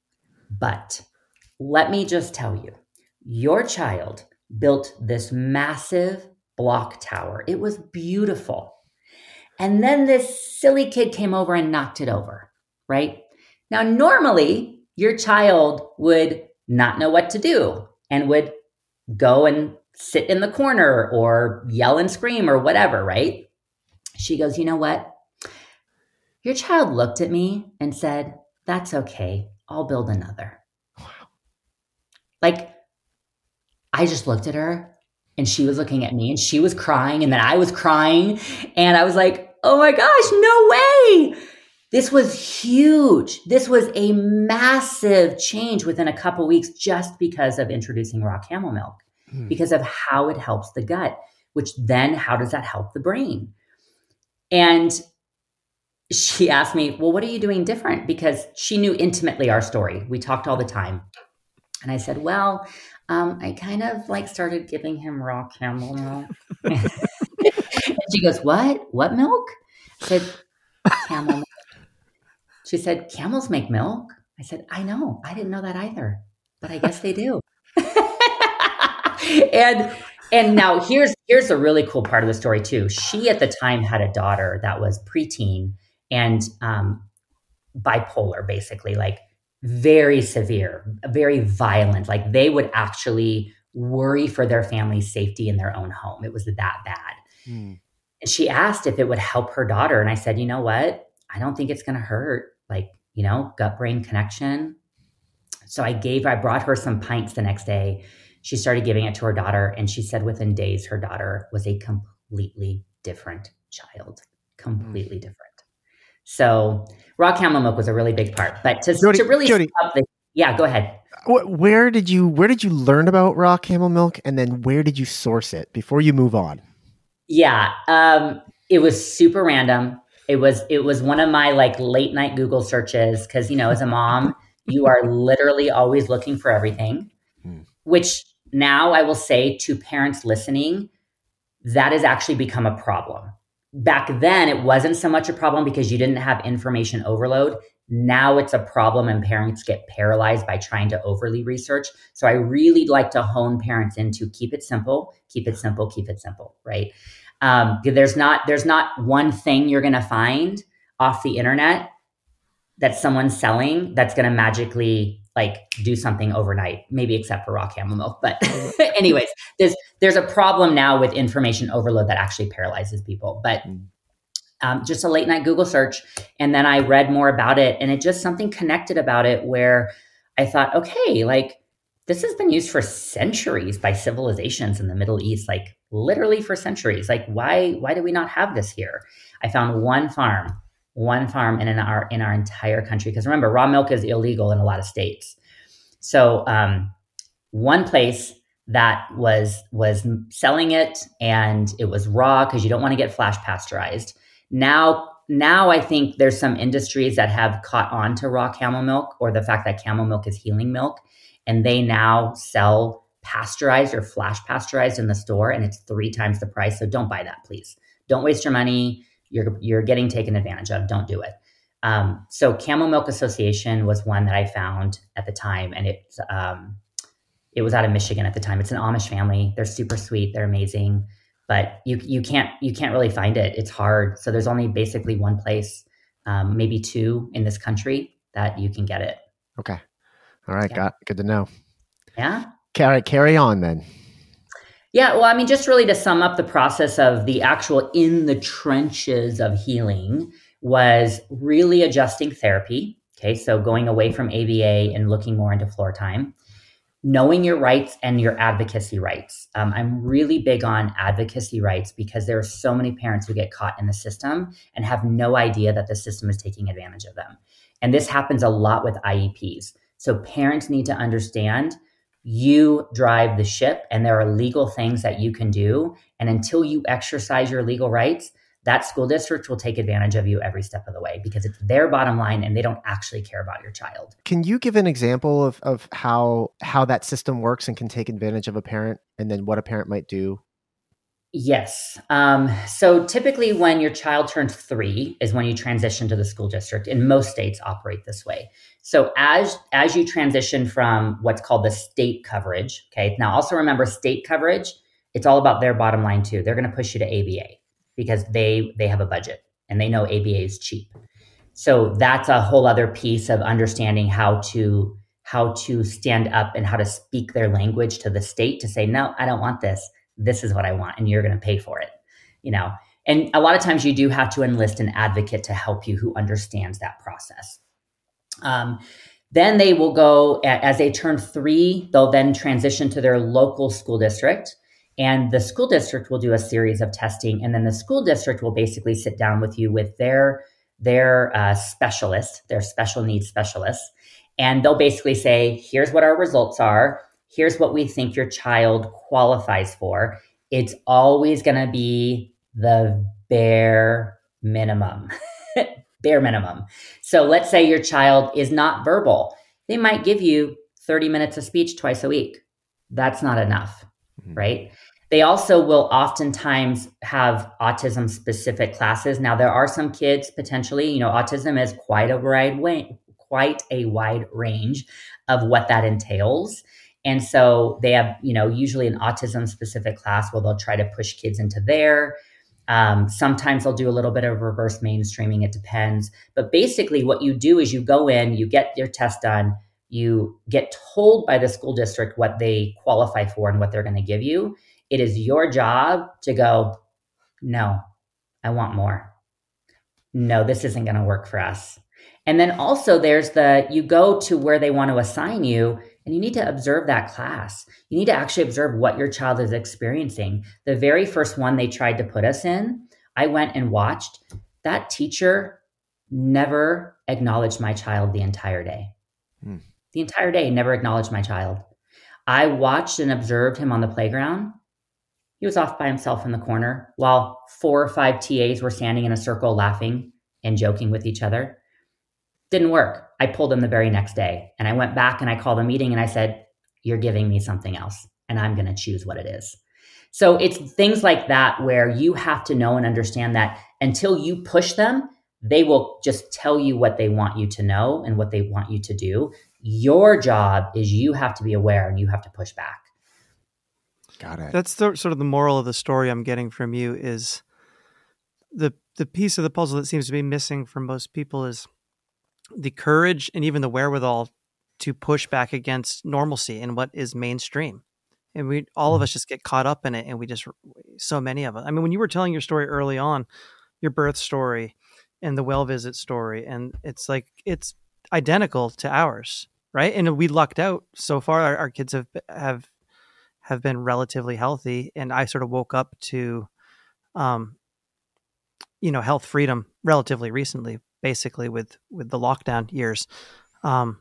but let me just tell you, your child built this massive block tower. It was beautiful. And then this silly kid came over and knocked it over, right? Now, normally your child would not know what to do and would go and sit in the corner or yell and scream or whatever, right? She goes, you know what? Your child looked at me and said, that's okay. I'll build another. Wow. Like, I just looked at her, and she was looking at me, and she was crying, and then I was crying, and I was like, oh my gosh, no way. This was huge. This was a massive change within a couple weeks, just because of introducing raw camel milk, mm. because of how it helps the gut, which then how does that help the brain? And she asked me, well, what are you doing different? Because she knew intimately our story. We talked all the time. And I said, well, um, I kind of like started giving him raw camel milk. And she goes, what? What milk? I said, camel milk. She said, camels make milk? I said, I know. I didn't know that either, but I guess they do. and and now here's here's a really cool part of the story too. She at the time had a daughter that was preteen and um, bipolar, basically, like very severe, very violent. Like they would actually worry for their family's safety in their own home. It was that bad. Mm. And she asked if it would help her daughter. And I said, you know what? I don't think it's going to hurt. Like, you know, gut brain connection. So I gave, I brought her some pints the next day. She started giving it to her daughter. And she said within days, her daughter was a completely different child, completely mm. different. So raw camel milk was a really big part, but to, Jody, to really Jody, stop the, yeah, go ahead. Where did you, where did you learn about raw camel milk? And then where did you source it before you move on? Yeah. Um, it was super random. It was, it was one of my like late night Google searches. Cause you know, as a mom, you are literally always looking for everything, hmm. which now I will say to parents listening, that has actually become a problem. Back then, it wasn't so much a problem because you didn't have information overload. Now it's a problem and parents get paralyzed by trying to overly research. So I really like to hone parents into keep it simple, keep it simple, keep it simple, right? Um, there's not there's not one thing you're going to find off the internet that someone's selling that's going to magically like do something overnight, maybe except for raw camel milk. But anyways, there's there's a problem now with information overload that actually paralyzes people. But um, just a late night Google search. And then I read more about it, and it just something connected about it where I thought, okay, like this has been used for centuries by civilizations in the Middle East, like literally for centuries. Like why why do we not have this here? I found one farm, one farm in an, our in our entire country. Because remember, raw milk is illegal in a lot of states. So um, one place that was was selling it, and it was raw because you don't want to get flash pasteurized. Now Now I think there's some industries that have caught on to raw camel milk, or the fact that camel milk is healing milk, and they now sell pasteurized or flash pasteurized in the store, and it's three times the price. So don't buy that, please. Don't waste your money. You're you're getting taken advantage of. Don't do it. Um, so Camel Milk Association was one that I found at the time, and it um, it was out of Michigan at the time. It's an Amish family. They're super sweet. They're amazing. But you you can't you can't really find it. It's hard. So there's only basically one place, um, maybe two in this country that you can get it. Okay. All right. Yeah. Got good to know. Yeah. Carry carry on then. Yeah. Well, I mean, just really to sum up the process of the actual in the trenches of healing was really adjusting therapy. Okay. So going away from A B A and looking more into floor time. Knowing your rights and your advocacy rights. Um, I'm really big on advocacy rights because there are so many parents who get caught in the system and have no idea that the system is taking advantage of them. And this happens a lot with I E Ps. So parents need to understand you drive the ship and there are legal things that you can do. And until you exercise your legal rights, that school district will take advantage of you every step of the way because it's their bottom line and they don't actually care about your child. Can you give an example of, of how how that system works and can take advantage of a parent, and then what a parent might do? Yes. Um, so typically when your child turns three is when you transition to the school district, and most states operate this way. So as as you transition from what's called the state coverage, okay, now also remember state coverage, it's all about their bottom line too. They're going to push you to A B A. Because they they have a budget and they know A B A is cheap. So that's a whole other piece of understanding how to how to stand up and how to speak their language to the state to say, no, I don't want this. This is what I want, and you're going to pay for it. You know, and a lot of times you do have to enlist an advocate to help you who understands that process. Um, then they will go as they turn three. They'll then transition to their local school district. And the school district will do a series of testing, and then the school district will basically sit down with you with their their uh, specialist, their special needs specialist, and they'll basically say, here's what our results are. Here's what we think your child qualifies for. It's always going to be the bare minimum, bare minimum. So let's say your child is not verbal. They might give you thirty minutes of speech twice a week. That's not enough, mm-hmm. right? They also will oftentimes have autism specific classes. Now, there are some kids potentially, you know, autism is quite a wide way, quite a wide range of what that entails. And so they have, you know, usually an autism specific class where they'll try to push kids into there. Um, sometimes they'll do a little bit of reverse mainstreaming. It depends. But basically what you do is you go in, you get your test done, you get told by the school district what they qualify for and what they're going to give you. It is your job to go, no, I want more. No, this isn't going to work for us. And then also there's the, you go to where they want to assign you and you need to observe that class. You need to actually observe what your child is experiencing. The very first one they tried to put us in, I went and watched. That teacher never acknowledged my child the entire day. Hmm. The entire day, never acknowledged my child. I watched and observed him on the playground. He was off by himself in the corner while four or five T As were standing in a circle laughing and joking with each other. Didn't work. I pulled him the very next day and I went back and I called a meeting and I said, you're giving me something else and I'm going to choose what it is. So it's things like that where you have to know and understand that until you push them, they will just tell you what they want you to know and what they want you to do. Your job is you have to be aware and you have to push back. Got it. That's the, sort of the moral of the story I'm getting from you is the the piece of the puzzle that seems to be missing from most people is the courage and even the wherewithal to push back against normalcy and what is mainstream. And we, all of us just get caught up in it. And we just, so many of us, I mean, when you were telling your story early on, your birth story and the well visit story, and it's like, it's identical to ours. right? And we lucked out so far. Our, our kids have have have been relatively healthy, and I sort of woke up to, um, you know, health freedom relatively recently, basically with with the lockdown years. Um,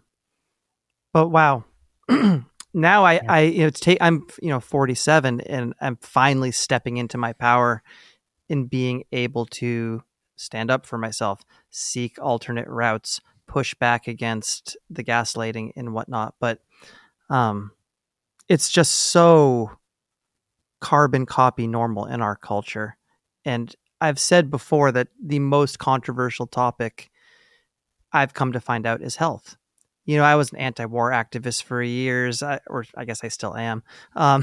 but wow, now I, yeah. I you know it's ta- I'm you know forty-seven, and I'm finally stepping into my power in being able to stand up for myself, seek alternate routes, push back against the gaslighting and whatnot. But um, it's just so carbon copy normal in our culture. And I've said before that the most controversial topic I've come to find out is health. You know, I was an anti-war activist for years, I, or I guess I still am. Um,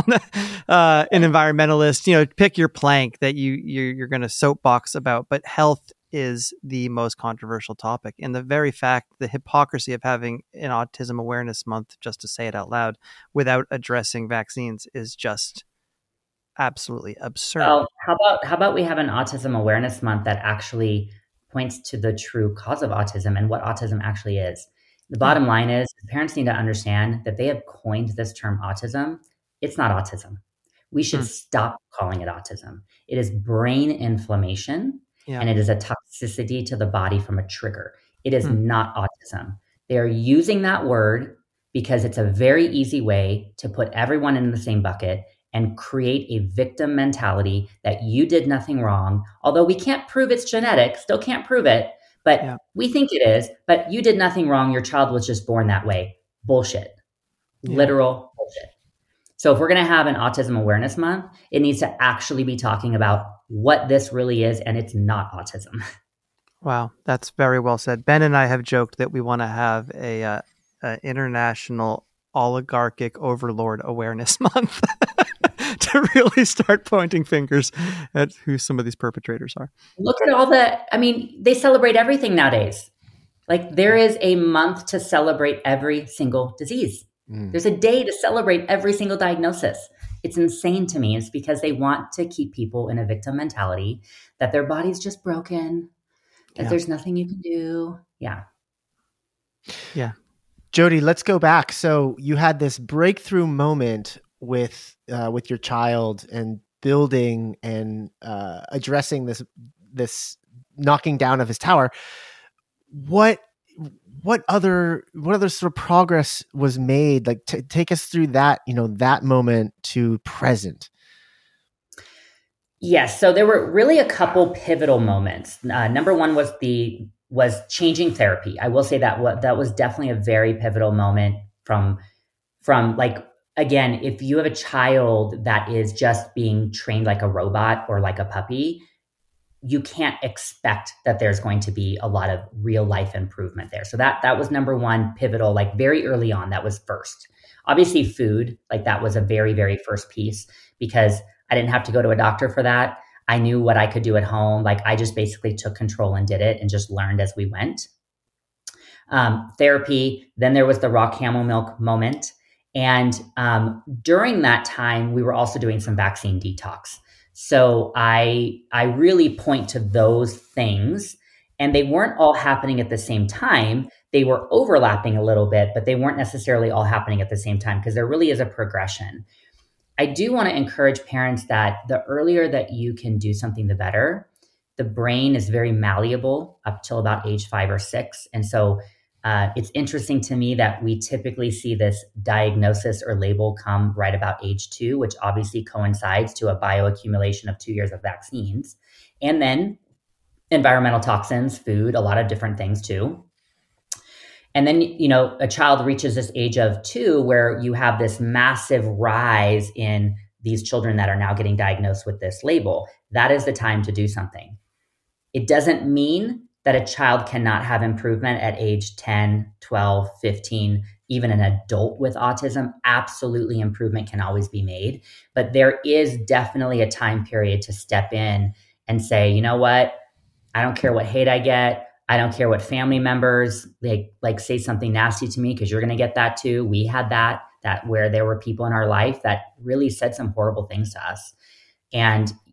uh, an environmentalist. You know, pick your plank that you you're, you're going to soapbox about. But health is the most controversial topic, and the very fact, the hypocrisy of having an Autism Awareness Month, just to say it out loud, without addressing vaccines, is just absolutely absurd. Well, how about how about we have an Autism Awareness Month that actually points to the true cause of autism and what autism actually is. The bottom line is parents need to understand that they have coined this term autism. It's not autism. We should mm. stop calling it autism. It is brain inflammation, yeah. and it is a toxicity to the body from a trigger. It is mm. not autism. They are using that word because it's a very easy way to put everyone in the same bucket and create a victim mentality that you did nothing wrong. Although we can't prove it's genetic, still can't prove it. But yeah. we think it is, but you did nothing wrong. Your child was just born that way. Bullshit. Yeah. Literal bullshit. So if we're going to have an Autism Awareness Month, it needs to actually be talking about what this really is, and it's not autism. Wow, that's very well said. Ben and I have joked that we want to have a, uh, a International Oligarchic Overlord Awareness Month to really start pointing fingers at who some of these perpetrators are. Look at all the, I mean, they celebrate everything nowadays. Like there is a month to celebrate every single disease. Mm. There's a day to celebrate every single diagnosis. It's insane to me. It's because they want to keep people in a victim mentality, that their body's just broken, that yeah. there's nothing you can do. Yeah. Yeah. Jody, let's go back. So you had this breakthrough moment with uh, with your child and building and uh, addressing this this knocking down of his tower. What what other what other sort of progress was made? Like, t- take us through that, you know, that moment to present. Yes, so there were really a couple pivotal moments. Uh, number one was the was changing therapy. I will say that what that was definitely a very pivotal moment from from like. Again, if you have a child that is just being trained like a robot or like a puppy, you can't expect that there's going to be a lot of real life improvement there. So that that was number one pivotal, like very early on, that was first. Obviously food, like that was a very, very first piece because I didn't have to go to a doctor for that. I knew what I could do at home. Like I just basically took control and did it and just learned as we went. Um, therapy, then there was the raw camel milk moment. And um, during that time, we were also doing some vaccine detox. So I I really point to those things, and they weren't all happening at the same time. They were overlapping a little bit, but they weren't necessarily all happening at the same time because there really is a progression. I do want to encourage parents that the earlier that you can do something, the better. The brain is very malleable up till about age five or six. And so Uh, it's interesting to me that we typically see this diagnosis or label come right about age two, which obviously coincides to a bioaccumulation of two years of vaccines. And then environmental toxins, food, a lot of different things too. And then, you know, a child reaches this age of two where you have this massive rise in these children that are now getting diagnosed with this label. That is the time to do something. It doesn't mean that a child cannot have improvement at age ten, twelve, fifteen, even an adult with autism. Absolutely, improvement can always be made. But there is definitely a time period to step in and say, you know what? I don't care what hate I get. I don't care what family members like, like say something nasty to me, because you're going to get that too. We had that, that where there were people in our life that really said some horrible things to us. And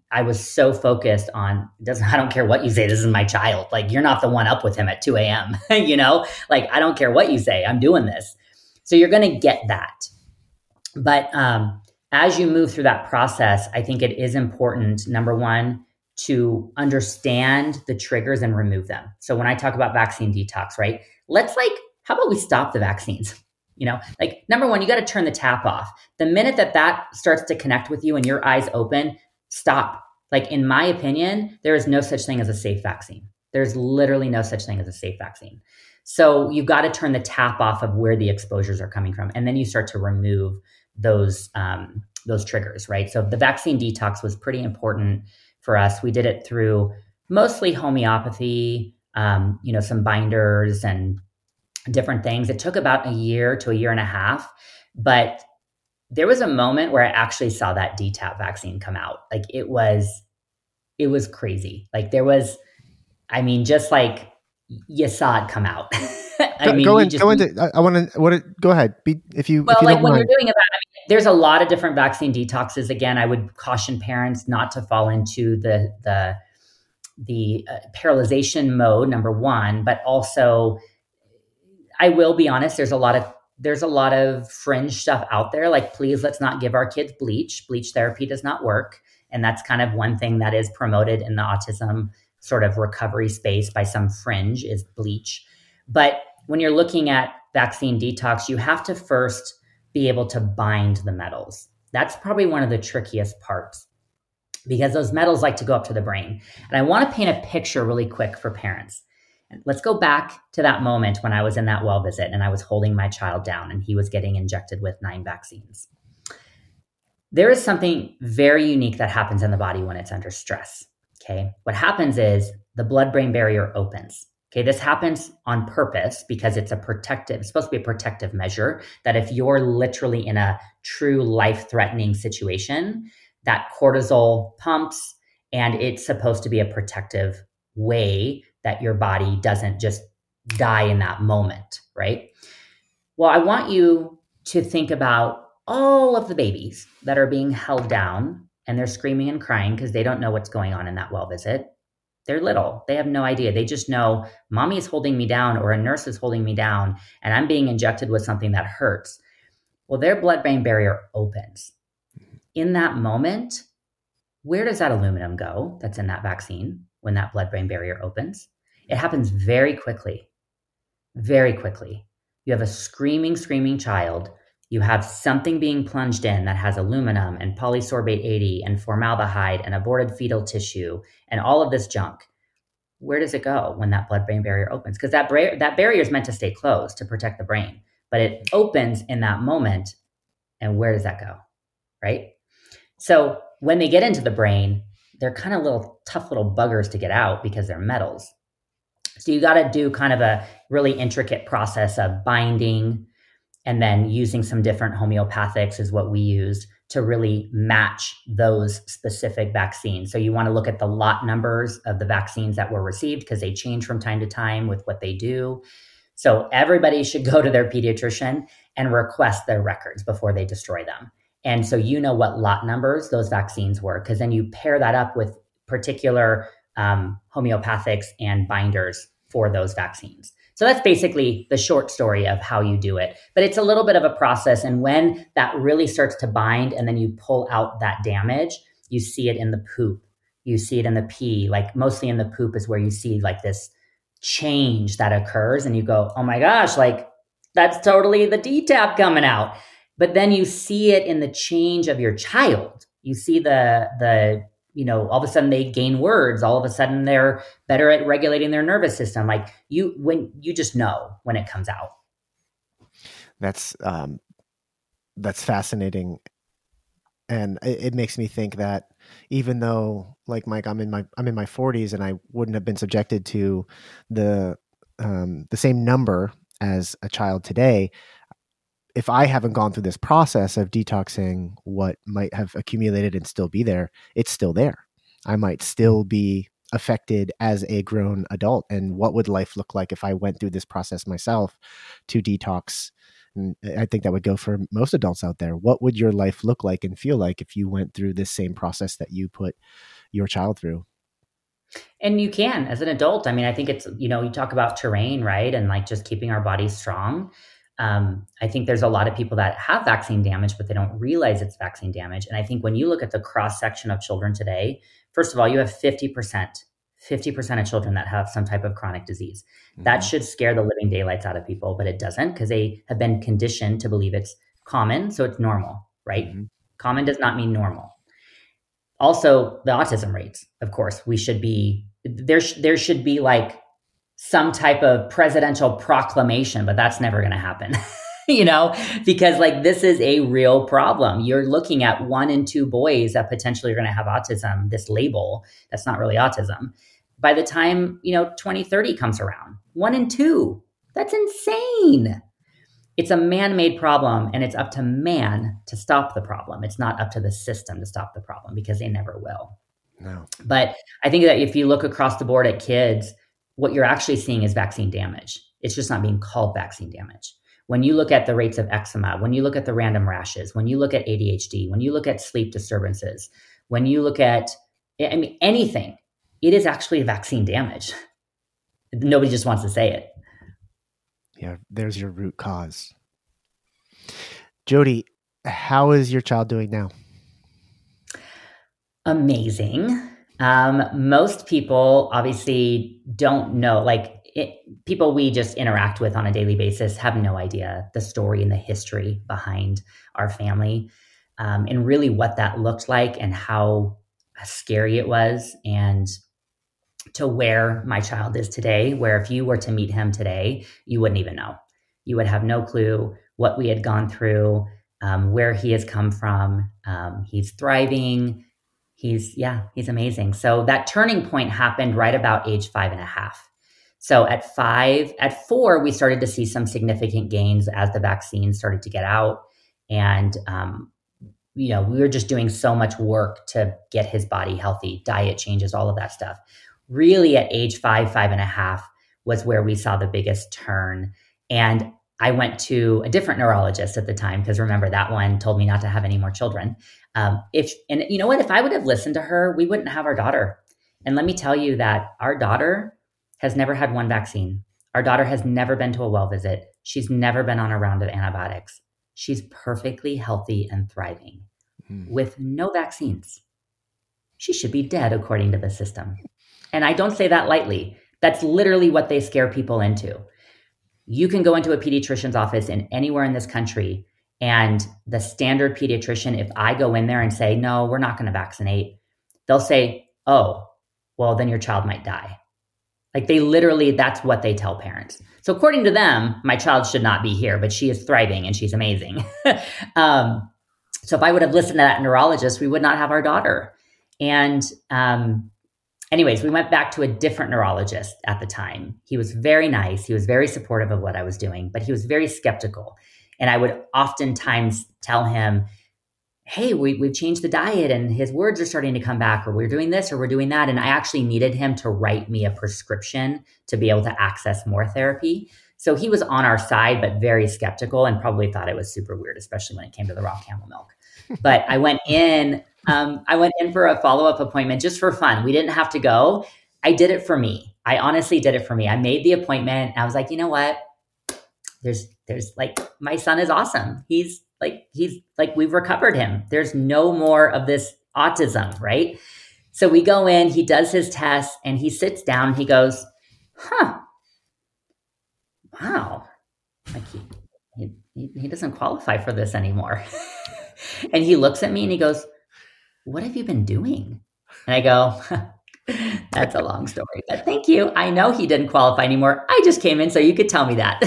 I was so focused on, doesn't, I don't care what you say, this is my child. Like, you're not the one up with him at two a.m., you know, like, I don't care what you say, I'm doing this. So you're going to get that. But um, as you move through that process, I think it is important, number one, to understand the triggers and remove them. So when I talk about vaccine detox, right, let's like, how about we stop the vaccines? You know, like, number one, you got to turn the tap off. The minute that that starts to connect with you and your eyes open, stop. Like, in my opinion, there is no such thing as a safe vaccine. There's literally no such thing as a safe vaccine. So you got to turn the tap off of where the exposures are coming from. And then you start to remove those, um, those triggers, right? So the vaccine detox was pretty important for us. We did it through mostly homeopathy, um, you know, some binders and different things. It took about a year to a year and a half, but there was a moment where I actually saw that D TaP vaccine come out. Like, it was, it was crazy. Like, there was, I mean, just like you saw it come out. I go, mean, go, in, just, go into, I, I want to, what, go ahead. Be, if you, well, if you like don't when mind. you're doing that, I mean, there's a lot of different vaccine detoxes. Again, I would caution parents not to fall into the, the, the uh, paralyzation mode, number one, but also, I will be honest, there's a lot of there's a lot of fringe stuff out there. Like, please, let's not give our kids bleach. Bleach therapy does not work. And that's kind of one thing that is promoted in the autism sort of recovery space by some fringe is bleach. But when you're looking at vaccine detox, you have to first be able to bind the metals. That's probably one of the trickiest parts, because those metals like to go up to the brain. And I want to paint a picture really quick for parents. Let's go back to that moment when I was in that well visit and I was holding my child down and he was getting injected with nine vaccines. There is something very unique that happens in the body when it's under stress. Okay. What happens is the blood-brain barrier opens. Okay. This happens on purpose because it's a protective, it's supposed to be a protective measure that if you're literally in a true life-threatening situation, that cortisol pumps, and it's supposed to be a protective way that your body doesn't just die in that moment, right? Well, I want you to think about all of the babies that are being held down and they're screaming and crying because they don't know what's going on in that well visit. They're little. They have no idea. They just know mommy is holding me down or a nurse is holding me down and I'm being injected with something that hurts. Well, their blood-brain barrier opens. In that moment, where does that aluminum go that's in that vaccine when that blood-brain barrier opens? It happens very quickly, very quickly. You have a screaming, screaming child. You have something being plunged in that has aluminum and polysorbate eighty and formaldehyde and aborted fetal tissue and all of this junk. Where does it go when that blood-brain barrier opens? Because that, bra- that barrier is meant to stay closed to protect the brain, but it opens in that moment. And where does that go, right? So when they get into the brain, they're kind of little tough little buggers to get out because they're metals. So you got to do kind of a really intricate process of binding and then using some different homeopathics is what we used to really match those specific vaccines. So you want to look at the lot numbers of the vaccines that were received because they change from time to time with what they do. So everybody should go to their pediatrician and request their records before they destroy them. And so you know what lot numbers those vaccines were, because then you pair that up with particular um, homeopathics and binders for those vaccines. So that's basically the short story of how you do it. But it's a little bit of a process. And when that really starts to bind and then you pull out that damage, you see it in the poop. You see it in the pee, like mostly in the poop is where you see like this change that occurs. And you go, oh my gosh, like that's totally the D TaP coming out. But then you see it in the change of your child. You see the, the, you know, all of a sudden they gain words. All of a sudden they're better at regulating their nervous system. Like you, when you just know when it comes out. That's, um, that's fascinating. And it, it makes me think that even though like Mike, I'm in my, I'm in my forties and I wouldn't have been subjected to the, um, the same number as a child today, if I haven't gone through this process of detoxing what might have accumulated and still be there, it's still there. I might still be affected as a grown adult. And what would life look like if I went through this process myself to detox? And I think that would go for most adults out there. What would your life look like and feel like if you went through this same process that you put your child through. And you can, as an adult. I mean, I think it's, you know, you talk about terrain, right? And like just keeping our bodies strong. Um, I think there's a lot of people that have vaccine damage, but they don't realize it's vaccine damage. And I think when you look at the cross section of children today, first of all, you have fifty percent, fifty percent of children that have some type of chronic disease. Mm-hmm. That should scare the living daylights out of people, but it doesn't, because they have been conditioned to believe it's common. So it's normal, right? Mm-hmm. Common does not mean normal. Also, the autism rates, of course, we should be, there, sh- there should be like some type of presidential proclamation, but that's never going to happen, you know, because like this is a real problem. You're looking at one in two boys that potentially are going to have autism, this label that's not really autism. By the time, you know, twenty thirty comes around, one in two, that's insane. It's a man-made problem, and it's up to man to stop the problem. It's not up to the system to stop the problem, because they never will. No. But I think that if you look across the board at kids, what you're actually seeing is vaccine damage. It's just not being called vaccine damage. When you look at the rates of eczema, when you look at the random rashes, when you look at A D H D, when you look at sleep disturbances, when you look at, I mean, anything, it is actually vaccine damage. Nobody just wants to say it. Yeah, there's your root cause. Jody, how is your child doing now? Amazing. Um, most people obviously don't know, like it, people we just interact with on a daily basis have no idea the story and the history behind our family, um, and really what that looked like and how scary it was, and to where my child is today, where if you were to meet him today, you wouldn't even know. You would have no clue what we had gone through, um, where he has come from. Um, he's thriving. He's, yeah, he's amazing. So that turning point happened right about age five and a half. So at five, at four, we started to see some significant gains as the vaccine started to get out. And, um, you know, we were just doing so much work to get his body healthy, diet changes, all of that stuff. Really at age five, five and a half was where we saw the biggest turn. And I went to a different neurologist at the time, because remember, that one told me not to have any more children. Um, if and you know what, if I would have listened to her, we wouldn't have our daughter. And let me tell you that our daughter has never had one vaccine. Our daughter has never been to a well visit. She's never been on a round of antibiotics. She's perfectly healthy and thriving mm. with no vaccines. She should be dead according to the system. And I don't say that lightly. That's literally what they scare people into. You can go into a pediatrician's office in anywhere in this country, and the standard pediatrician, if I go in there and say, no, we're not going to vaccinate, they'll say, oh, well, then your child might die. Like they literally, that's what they tell parents. So according to them, my child should not be here, but she is thriving and she's amazing. um, so if I would have listened to that neurologist, we would not have our daughter. And um, anyways, we went back to a different neurologist at the time. He was very nice. He was very supportive of what I was doing, but he was very skeptical. And I would oftentimes tell him, hey, we, we've changed the diet and his words are starting to come back, or we're doing this or we're doing that. And I actually needed him to write me a prescription to be able to access more therapy. So he was on our side, but very skeptical, and probably thought it was super weird, especially when it came to the raw camel milk. But I went in, um, I went in for a follow-up appointment just for fun. We didn't have to go. I did it for me. I honestly did it for me. I made the appointment. I was like, you know what? There's, there's like, my son is awesome. He's like, he's like, we've recovered him. There's no more of this autism, right? So we go in, he does his test, and he sits down, he goes, huh, wow. Like he, he, he doesn't qualify for this anymore. And he looks at me and he goes, what have you been doing? And I go, that's a long story, but thank you. I know he didn't qualify anymore. I just came in so you could tell me that.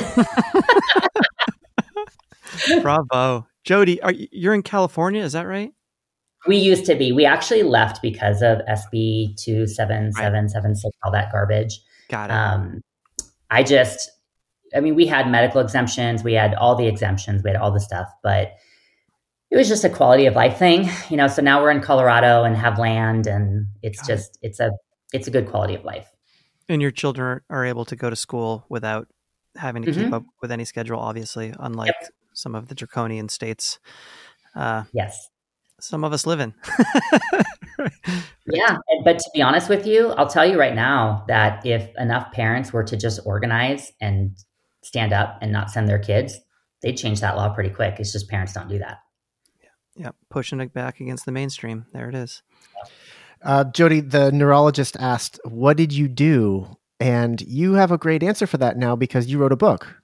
Bravo. Jody, are you, you're in California, is that right? We used to be. We actually left because of S B two seven seven seven six, all that garbage. Got it. Um, I just, I mean, we had medical exemptions. We had all the exemptions. We had all the stuff, but it was just a quality of life thing, you know. So now we're in Colorado and have land, and it's Got just, it. it's a, it's a good quality of life. And your children are able to go to school without having to mm-hmm. keep up with any schedule, obviously, unlike yep. some of the draconian states. Uh, yes. Some of us live in. right. Yeah. But to be honest with you, I'll tell you right now that if enough parents were to just organize and stand up and not send their kids, they'd change that law pretty quick. It's just parents don't do that. Yeah, pushing it back against the mainstream. There it is. Uh, Jody, the neurologist asked, what did you do? And you have a great answer for that now because you wrote a book.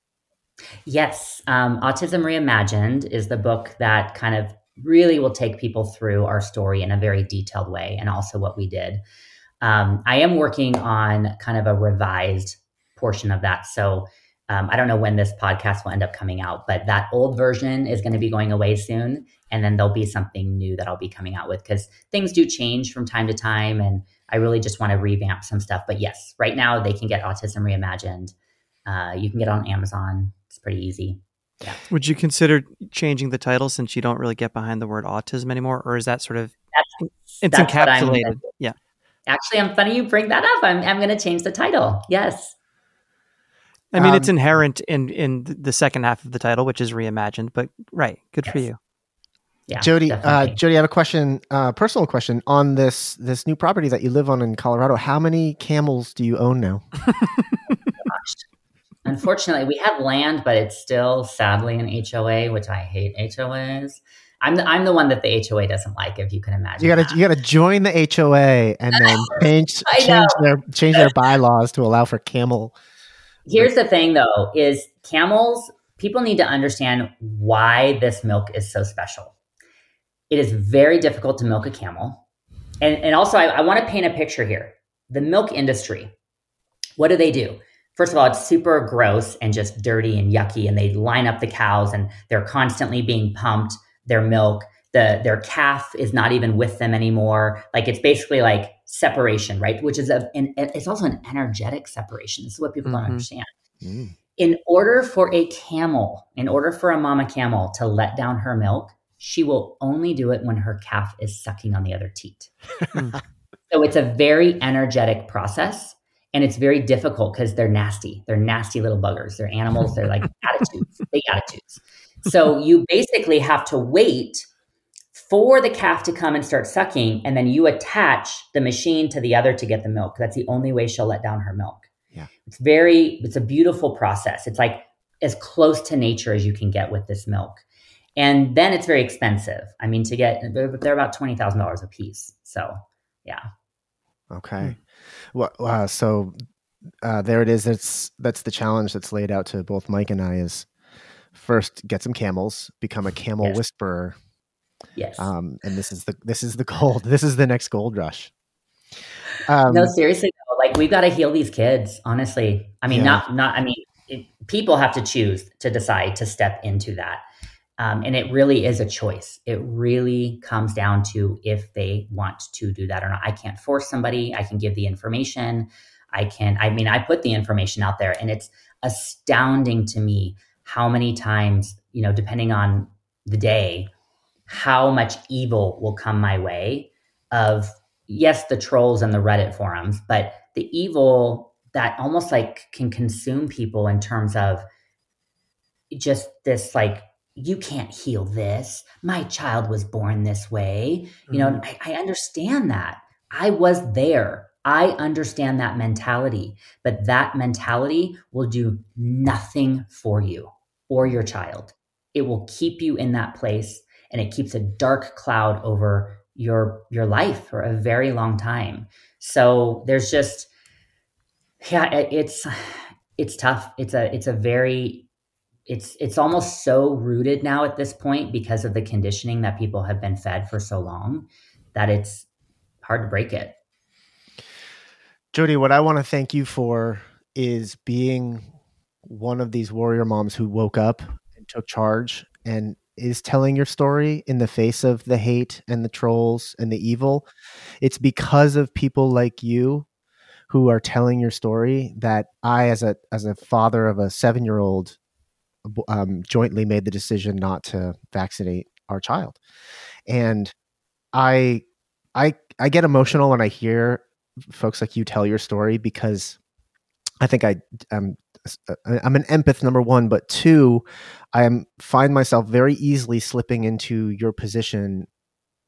Yes. Um, Autism Reimagined is the book that kind of really will take people through our story in a very detailed way and also what we did. Um, I am working on kind of a revised portion of that. So um, I don't know when this podcast will end up coming out, but that old version is going to be going away soon. And then there'll be something new that I'll be coming out with because things do change from time to time. And I really just want to revamp some stuff. But yes, right now they can get Autism Reimagined. Uh, you can get it on Amazon. It's pretty easy. Yeah. Would you consider changing the title since you don't really get behind the word autism anymore? Or is that sort of, that's, it's that's encapsulated? Yeah. Actually, I'm funny you bring that up. I'm I'm going to change the title. Yes. I mean, Um, it's inherent in, in the second half of the title, which is reimagined, but right. Good yes. for you. Yeah, Jody, uh, definitely. Jody, I have a question, uh, personal question on this, this new property that you live on in Colorado. How many camels do you own now? Unfortunately, we have land, but it's still sadly an H O A, which I hate H O As. I'm the, I'm the one that the H O A doesn't like, if you can imagine. You gotta that. you gotta join the H O A and then change I change know. their change their bylaws to allow for camel. Here's the thing, though, is camels, people need to understand why this milk is so special. It is very difficult to milk a camel. And, and also, I, I want to paint a picture here. The milk industry, what do they do? First of all, it's super gross and just dirty and yucky, and they line up the cows, and they're constantly being pumped, their milk. The, their calf is not even with them anymore. Like, it's basically like separation, right? Which is a, and it's also an energetic separation. This is what people Mm-hmm. don't understand. Mm. In order for a camel, in order for a mama camel to let down her milk, she will only do it when her calf is sucking on the other teat. Mm. So it's a very energetic process, and it's very difficult because they're nasty. They're nasty little buggers. They're animals. They're like attitudes, big attitudes. So you basically have to wait for the calf to come and start sucking, and then you attach the machine to the other to get the milk. That's the only way she'll let down her milk. Yeah. It's very, it's a beautiful process. It's like as close to nature as you can get with this milk. And then it's very expensive. I mean, to get, they're, they're about twenty thousand dollars a piece. So, yeah. Okay. Hmm. Well, uh, so uh, there it is. That's that's the challenge that's laid out to both Mike and I is first get some camels, become a camel Yes. whisperer. Yes. Um, and this is the this is the gold. This is the next gold rush. Um, no, seriously, though, like we've got to heal these kids, honestly. I mean, Yeah. not, not, I mean, it, people have to choose to decide to step into that. Um, and it really is a choice. It really comes down to if they want to do that or not. I can't force somebody. I can give the information. I can, I mean, I put the information out there, and it's astounding to me how many times, you know, depending on the day, how much evil will come my way of, yes, the trolls and the Reddit forums, but the evil that almost like can consume people in terms of just this, like, you can't heal this. My child was born this way. You know, I, I understand that. I was there. I understand that mentality, but that mentality will do nothing for you or your child. It will keep you in that place, and it keeps a dark cloud over your your life for a very long time. So there's just, yeah, it, it's it's tough. It's a it's a very it's it's almost so rooted now at this point because of the conditioning that people have been fed for so long that it's hard to break it. Jody, what I want to thank you for is being one of these warrior moms who woke up and took charge and is telling your story in the face of the hate and the trolls and the evil. It's because of people like you who are telling your story that I, as a as a father of a seven-year-old, um, jointly made the decision not to vaccinate our child. And I I I get emotional when I hear folks like you tell your story, because I think I um I'm an empath, number one, but two, I am find myself very easily slipping into your position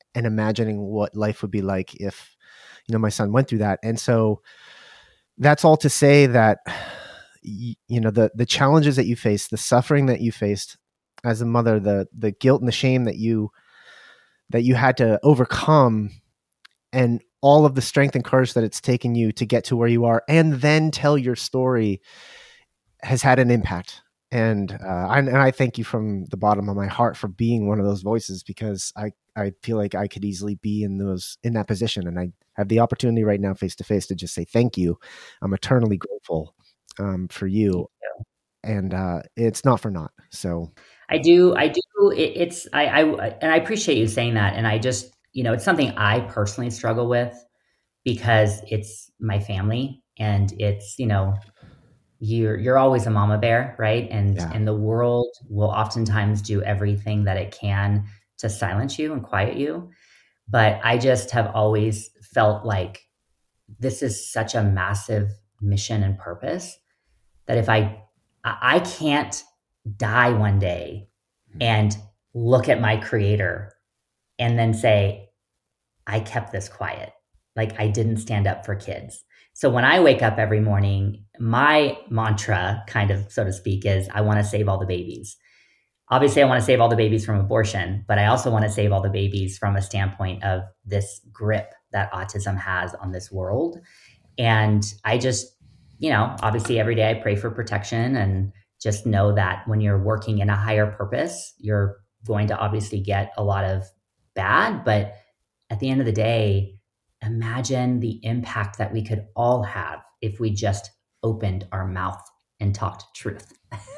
and imagining what life would be like if, you know, my son went through that. And so that's all to say that, you know, the, the challenges that you faced, the suffering that you faced as a mother, the, the guilt and the shame that you, that you had to overcome, and all of the strength and courage that it's taken you to get to where you are and then tell your story has had an impact. And, uh, I, and I thank you from the bottom of my heart for being one of those voices, because I, I feel like I could easily be in those, in that position. And I have the opportunity right now, face to face, to just say, thank you. I'm eternally grateful, um, for you. you. And, uh, it's not for naught. So I do, I do. It, it's, I, I, and I appreciate you saying that. And I just, you know, it's something I personally struggle with because it's my family, and it's, you know, you're, you're always a mama bear, right? And, Yeah. and the world will oftentimes do everything that it can to silence you and quiet you. But I just have always felt like this is such a massive mission and purpose that if I, I can't die one day and look at my creator and then say, I kept this quiet. Like, I didn't stand up for kids. So when I wake up every morning, my mantra, kind of, so to speak, is I want to save all the babies. Obviously, I want to save all the babies from abortion, but I also want to save all the babies from a standpoint of this grip that autism has on this world. And I just, you know, obviously every day I pray for protection, and just know that when you're working in a higher purpose, you're going to obviously get a lot of bad, but at the end of the day, imagine the impact that we could all have if we just opened our mouth and talked truth.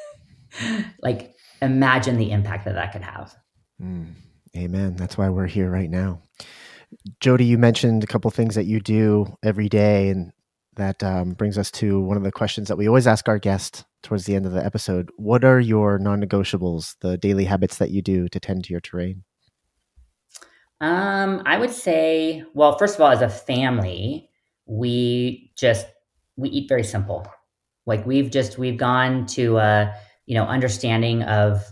Like, imagine the impact that that could have. Mm, amen. That's why we're here right now. Jody, you mentioned a couple things that you do every day, and that um, brings us to one of the questions that we always ask our guests towards the end of the episode. What are your non-negotiables, the daily habits that you do to tend to your terrain? Um, I would say, well, first of all, as a family, we just, we eat very simple. Like, we've just, we've gone to a, you know, understanding of,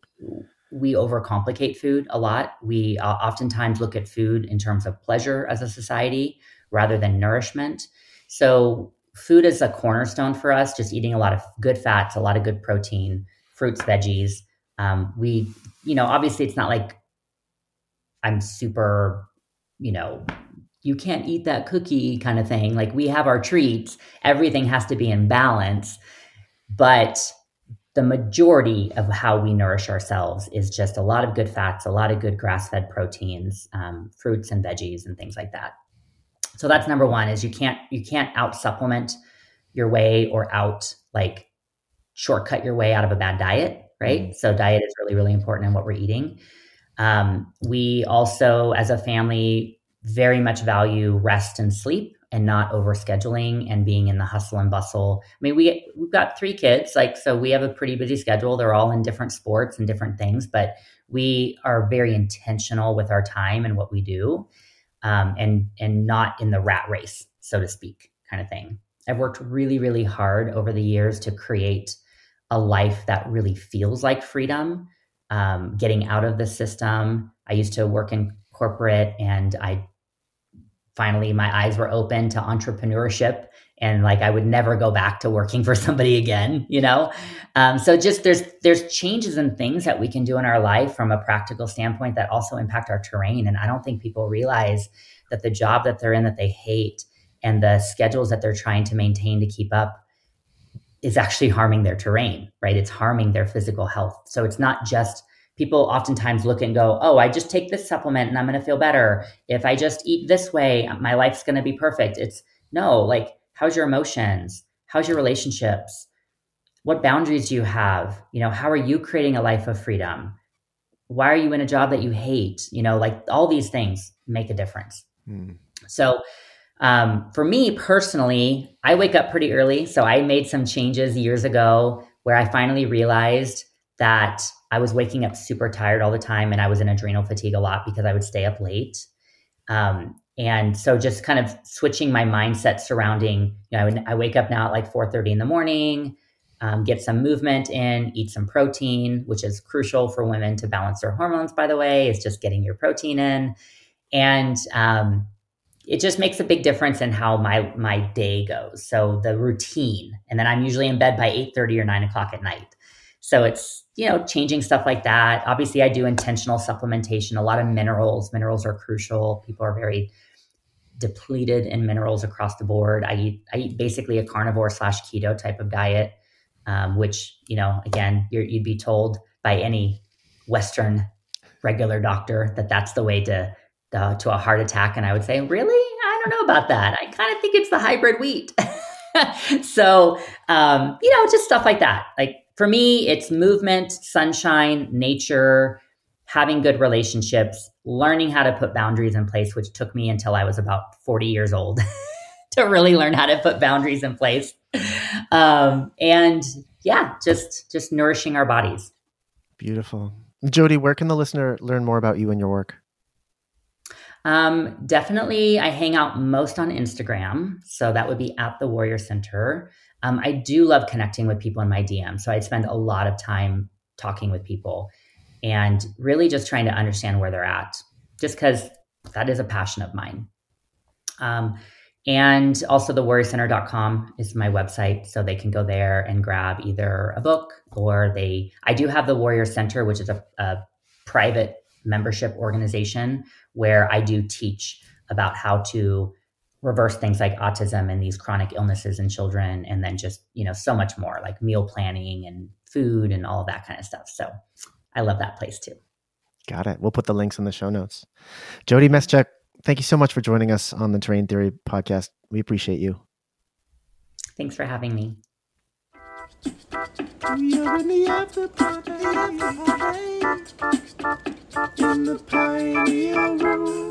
we overcomplicate food a lot. We uh, oftentimes look at food in terms of pleasure as a society rather than nourishment. So food is a cornerstone for us, just eating a lot of good fats, a lot of good protein, fruits, veggies. Um, we, you know, obviously it's not like I'm super, you know, you can't eat that cookie kind of thing. Like, we have our treats. Everything has to be in balance. But the majority of how we nourish ourselves is just a lot of good fats, a lot of good grass-fed proteins, um, fruits and veggies and things like that. So that's number one, is you can't, you can't out supplement your way or out like shortcut your way out of a bad diet, right? Mm-hmm. So diet is really, really important in what we're eating. Um, we also, as a family, very much value rest and sleep, and not overscheduling and being in the hustle and bustle. I mean, we, we've got three kids, like, so we have a pretty busy schedule. They're all in different sports and different things, but we are very intentional with our time and what we do, um, and, and not in the rat race, so to speak, kind of thing. I've worked really, really hard over the years to create a life that really feels like freedom, um, getting out of the system. I used to work in corporate, and I finally, my eyes were open to entrepreneurship, and like, I would never go back to working for somebody again, you know? Um, so just there's, there's changes and things that we can do in our life from a practical standpoint that also impact our terrain. And I don't think people realize that the job that they're in that they hate, and the schedules that they're trying to maintain to keep up, is actually harming their terrain, right? It's harming their physical health. So it's not just, people oftentimes look and go, oh, I just take this supplement and I'm going to feel better. If I just eat this way, my life's going to be perfect. It's no, like, how's your emotions? How's your relationships? What boundaries do you have? You know, how are you creating a life of freedom? Why are you in a job that you hate? You know, like, all these things make a difference. Mm. So um, for me personally, I wake up pretty early. So I made some changes years ago where I finally realized that I was waking up super tired all the time, and I was in adrenal fatigue a lot because I would stay up late. Um, and so just kind of switching my mindset surrounding, you know, I wake up now at like four thirty in the morning, um, get some movement in, eat some protein, which is crucial for women to balance their hormones, by the way, is just getting your protein in. and um, it just makes a big difference in how my my day goes. So the routine, and then I'm usually in bed by eight thirty or nine o'clock at night. So it's, you know, changing stuff like that. Obviously, I do intentional supplementation, a lot of minerals. Minerals are crucial. People are very depleted in minerals across the board. I eat I eat basically a carnivore slash keto type of diet, um, which, you know, again, you're, you'd be told by any Western regular doctor that that's the way to uh, to a heart attack. And I would say, really? I don't know about that. I kind of think it's the hybrid wheat. So, um, you know, just stuff like that. Like for me, it's movement, sunshine, nature, having good relationships, learning how to put boundaries in place, which took me until I was about forty years old to really learn how to put boundaries in place. Um, and yeah, just, just nourishing our bodies. Beautiful. Jody, where can the listener learn more about you and your work? Um, definitely, I hang out most on Instagram. So that would be at the Warrior Center. Um, I do love connecting with people in my D M. So I spend a lot of time talking with people and really just trying to understand where they're at, just because that is a passion of mine. Um, and also the warrior center dot com is my website. So they can go there and grab either a book or they, I do have the Warrior Center, which is a, a private membership organization where I do teach about how to reverse things like autism and these chronic illnesses in children. And then just, you know, so much more like meal planning and food and all of that kind of stuff. So I love that place too. Got it. We'll put the links in the show notes. Jody Meschuk, thank you so much for joining us on the Terrain Theory podcast. We appreciate you. Thanks for having me. We are in the after party, in the Pioneer Room.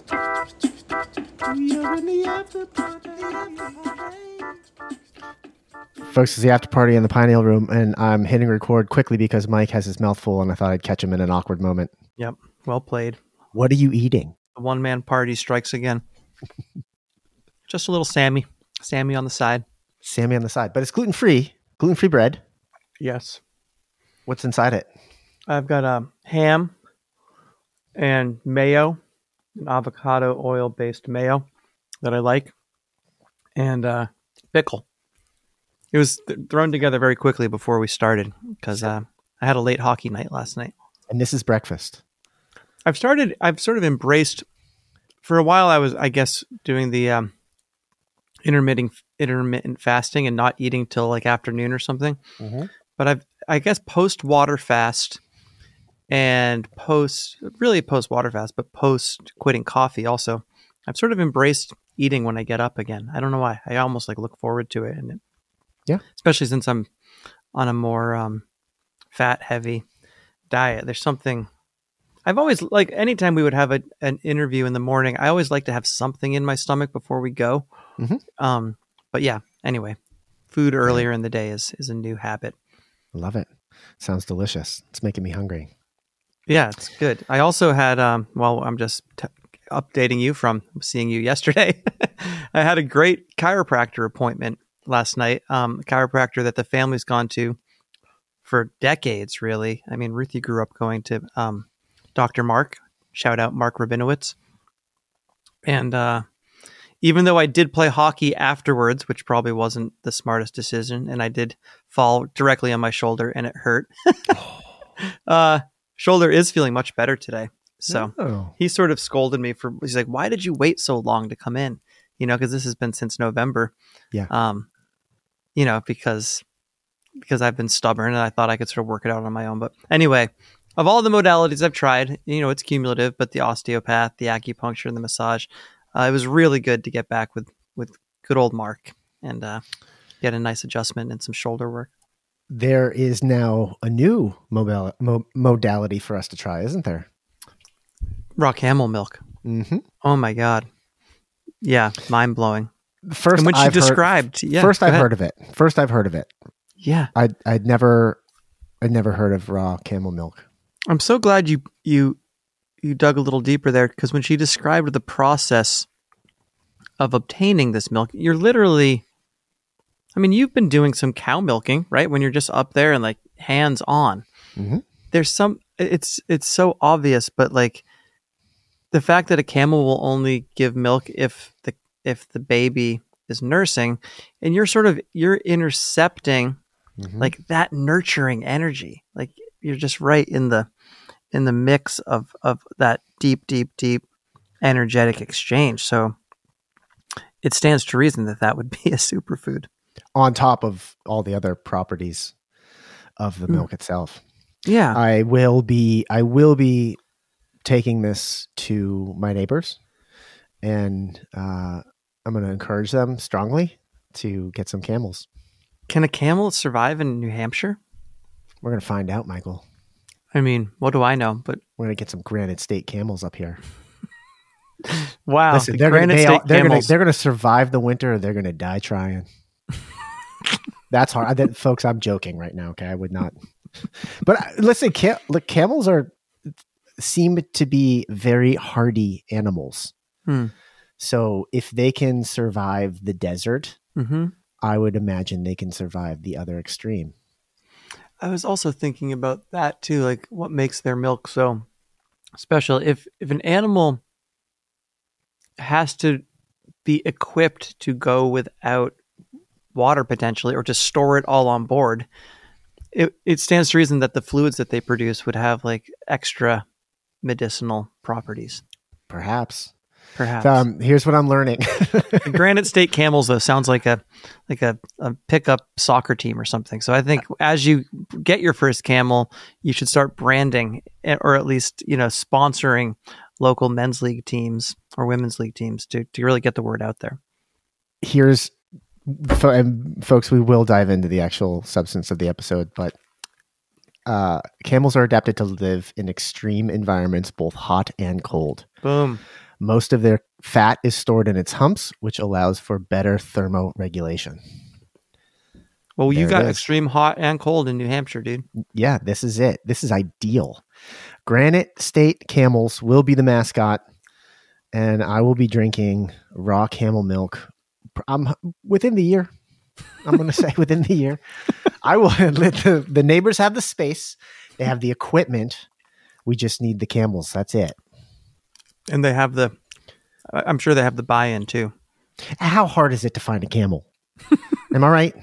We are in the after party. Folks, it's the after party in the Pioneer Room, and I'm hitting record quickly because Mike has his mouth full, and I thought I'd catch him in an awkward moment. Yep, well played. What are you eating? The one-man party strikes again. Just a little Sammy. Sammy on the side. Sammy on the side, but it's gluten-free. Gluten-free bread. Yes. What's inside it? I've got um, ham and mayo, an avocado oil-based mayo that I like, and uh, pickle. It was th- thrown together very quickly before we started because uh, I had a late hockey night last night. And this is breakfast. I've started, I've sort of embraced, for a while I was, I guess, doing the um, intermittent intermittent fasting and not eating till like afternoon or something. Mm-hmm. But I've, I guess, post water fast and post, really post water fast, but post quitting coffee also, I've sort of embraced eating when I get up again. I don't know why. I almost like look forward to it. And it, yeah, especially since I'm on a more um, fat heavy diet. There's something I've always like anytime we would have a, an interview in the morning, I always like to have something in my stomach before we go. Mm-hmm. Um, but yeah, anyway, food earlier in the day is, is a new habit. Love it. Sounds delicious. It's making me hungry. Yeah, it's good. I also had, um, well, I'm just t- updating you from seeing you yesterday. I had a great chiropractor appointment last night. Um, a chiropractor that the family's gone to for decades, really. I mean, Ruthie grew up going to, um, Doctor Mark, shout out Mark Rabinowitz. And uh, even though I did play hockey afterwards, which probably wasn't the smartest decision, and I did fall directly on my shoulder and it hurt. uh, shoulder is feeling much better today. So oh. He sort of scolded me for, he's like, why did you wait so long to come in? You know, because this has been since November. Yeah. Um, you know, because because I've been stubborn and I thought I could sort of work it out on my own. But anyway, of all the modalities I've tried, you know, it's cumulative, but the osteopath, the acupuncture, and the massage, uh, it was really good to get back with, with good old Mark and uh, get a nice adjustment and some shoulder work. There is now a new mobile, mo- modality for us to try, isn't there? Raw camel milk. Mm-hmm. Oh my God. Yeah. Mind blowing. First, and when she I've described, heard, yeah, first I've ahead. heard of it. First I've heard of it. Yeah. I'd, I'd never, I'd never heard of raw camel milk. I'm so glad you you you dug a little deeper there, because when she described the process of obtaining this milk, you're literally, I mean, you've been doing some cow milking, right? When you're just up there and like hands on. Mm-hmm. There's some, it's it's so obvious, but like the fact that a camel will only give milk if the if the baby is nursing, and you're sort of you're intercepting mm-hmm. like that nurturing energy. Like you're just right in the in the mix of of that deep, deep, deep energetic exchange. So it stands to reason that that would be a superfood on top of all the other properties of the mm. milk itself. Yeah, I will be. I will be taking this to my neighbors, and uh, I'm going to encourage them strongly to get some camels. Can a camel survive in New Hampshire? We're going to find out, Michael. I mean, what do I know? But we're going to get some Granite State camels up here. Wow, Listen, the they're Granite gonna, they State all, they're camels. Gonna, they're going to survive the winter, or they're going to die trying. That's hard. I did, folks, I'm joking right now. Okay, I would not. But listen, cam- look, camels are seem to be very hardy animals. Hmm. So if they can survive the desert, mm-hmm. I would imagine they can survive the other extreme. I was also thinking about that too, like what makes their milk so special. If if an animal has to be equipped to go without water potentially, or to store it all on board, it, it stands to reason that the fluids that they produce would have like extra medicinal properties. Perhaps. Perhaps. Um, here's what I'm learning. The Granite State Camels, though, sounds like a like a, a pickup soccer team or something. So I think as you get your first camel, you should start branding, or at least, you know, sponsoring local men's league teams or women's league teams to to really get the word out there. Here's, and folks, we will dive into the actual substance of the episode, but uh, camels are adapted to live in extreme environments, both hot and cold. Boom. Most of their fat is stored in its humps, which allows for better thermoregulation. Well, you got extreme hot and cold in New Hampshire, dude. Yeah, this is it. This is ideal. Granite State camels will be the mascot, and I will be drinking raw camel milk. I'm within the year. I'm going to say within the year. I will let the, the neighbors have the space. They have the equipment. We just need the camels. That's it. And they have the, I'm sure they have the buy-in too. How hard is it to find a camel? Am I right?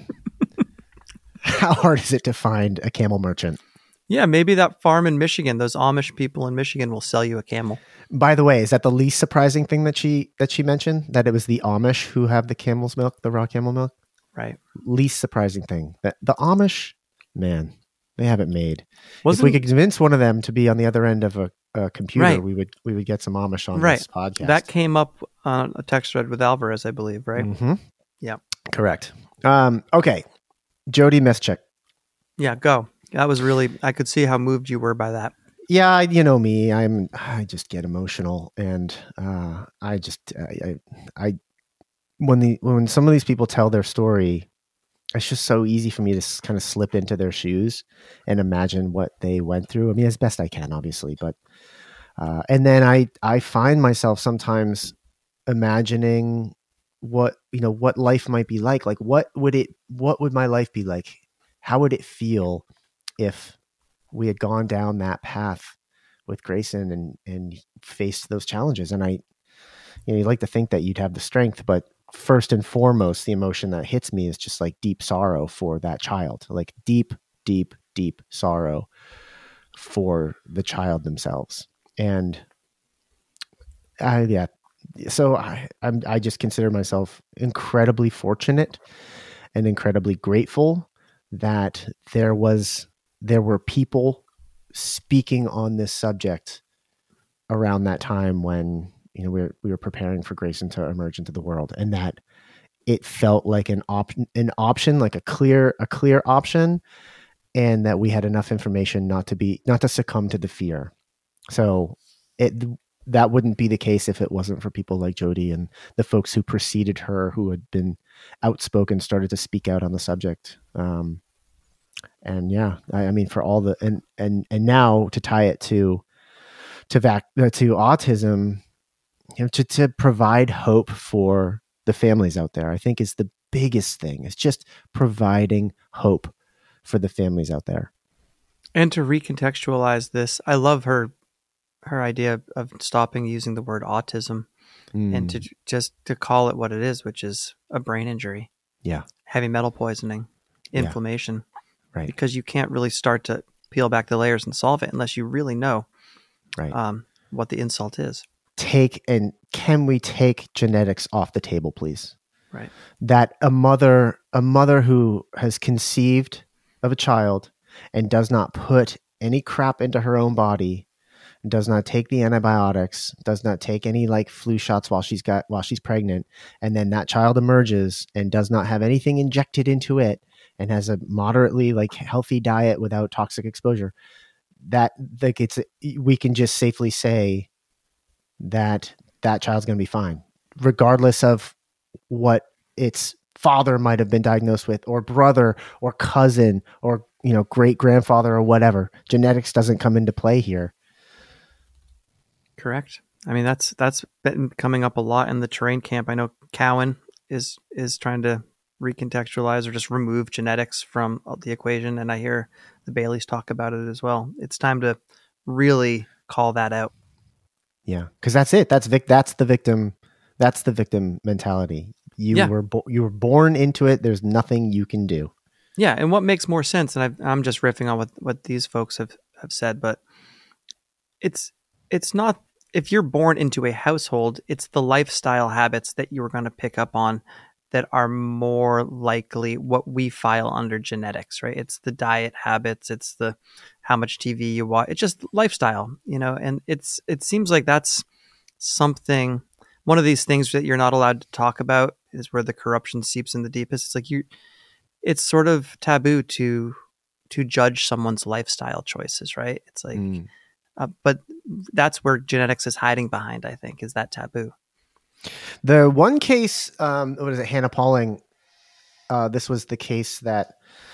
How hard is it to find a camel merchant? Yeah, maybe that farm in Michigan, those Amish people in Michigan will sell you a camel. By the way, is that the least surprising thing that she that she mentioned? That it was the Amish who have the camel's milk, the raw camel milk? Right. Least surprising thing. That the Amish, man, they have it made. Wasn't, if we could convince one of them to be on the other end of a, a computer, right. we would we would get some Amish on right. this podcast. That came up on a text thread with Alvarez, I believe, right? Mm-hmm. Yeah. Correct. Um, okay. Jody Meschuk. Yeah, go. That was really, I could see how moved you were by that. Yeah, you know me. I'm. I just get emotional, and uh, I just, I, I, I, when the when some of these people tell their story, it's just so easy for me to kind of slip into their shoes and imagine what they went through. I mean, as best I can, obviously, but, uh, and then I, I find myself sometimes imagining what you know what life might be like. Like, what would it? What would my life be like? How would it feel if we had gone down that path with Grayson and, and faced those challenges? And I, you know, you like to think that you'd have the strength, but first and foremost, the emotion that hits me is just like deep sorrow for that child, like deep, deep, deep sorrow for the child themselves. And I, yeah, so I, I'm, I just consider myself incredibly fortunate and incredibly grateful that there was, there were people speaking on this subject around that time when, you know, we were, we were preparing for Grayson to emerge into the world, and that it felt like an option, an option, like a clear, a clear option. And that we had enough information not to be, not to succumb to the fear. So it, that wouldn't be the case if it wasn't for people like Jody and the folks who preceded her, who had been outspoken, started to speak out on the subject. Um, and yeah, I, I mean, for all the, and, and, and now to tie it to, to vac, uh, to autism, you know, to, to provide hope for the families out there, I think is the biggest thing. It's just providing hope for the families out there. And to recontextualize this, I love her, her idea of stopping using the word autism Mm. and to just to call it what it is, which is a brain injury. Yeah. Heavy metal poisoning, inflammation. Yeah. Right. Because you can't really start to peel back the layers and solve it unless you really know right. um, what the insult is. Take and can we take genetics off the table, please? Right. That a mother, a mother who has conceived of a child and does not put any crap into her own body, does not take the antibiotics, does not take any like flu shots while she's got while she's pregnant, and then that child emerges and does not have anything injected into it and has a moderately like healthy diet without toxic exposure, that like it's we can just safely say that that child's going to be fine, regardless of what its father might have been diagnosed with, or brother, or cousin, or you know, great grandfather, or whatever. Genetics doesn't come into play here. Correct. I mean, that's that's been coming up a lot in the terrain camp. I know Cowan is is trying to recontextualize or just remove genetics from the equation, and I hear the Baileys talk about it as well. It's time to really call that out. Yeah, because that's it. That's vic. That's the victim. That's the victim mentality. You yeah. were bo- you were born into it. There's nothing you can do. Yeah, and what makes more sense? And I've, I'm just riffing on what, what these folks have, have said, but it's it's not if you're born into a household, it's the lifestyle habits that you are going to pick up on that are more likely what we file under genetics, right? It's the diet habits, it's the how much T V you watch, it's just lifestyle, you know, and it's it seems like that's something, one of these things that you're not allowed to talk about is where the corruption seeps in the deepest. It's like you, it's sort of taboo to to judge someone's lifestyle choices, right? It's like, mm. uh, but that's where genetics is hiding behind, I think, is that taboo. The one case, um, what is it, Hannah Pauling, uh, this was the case that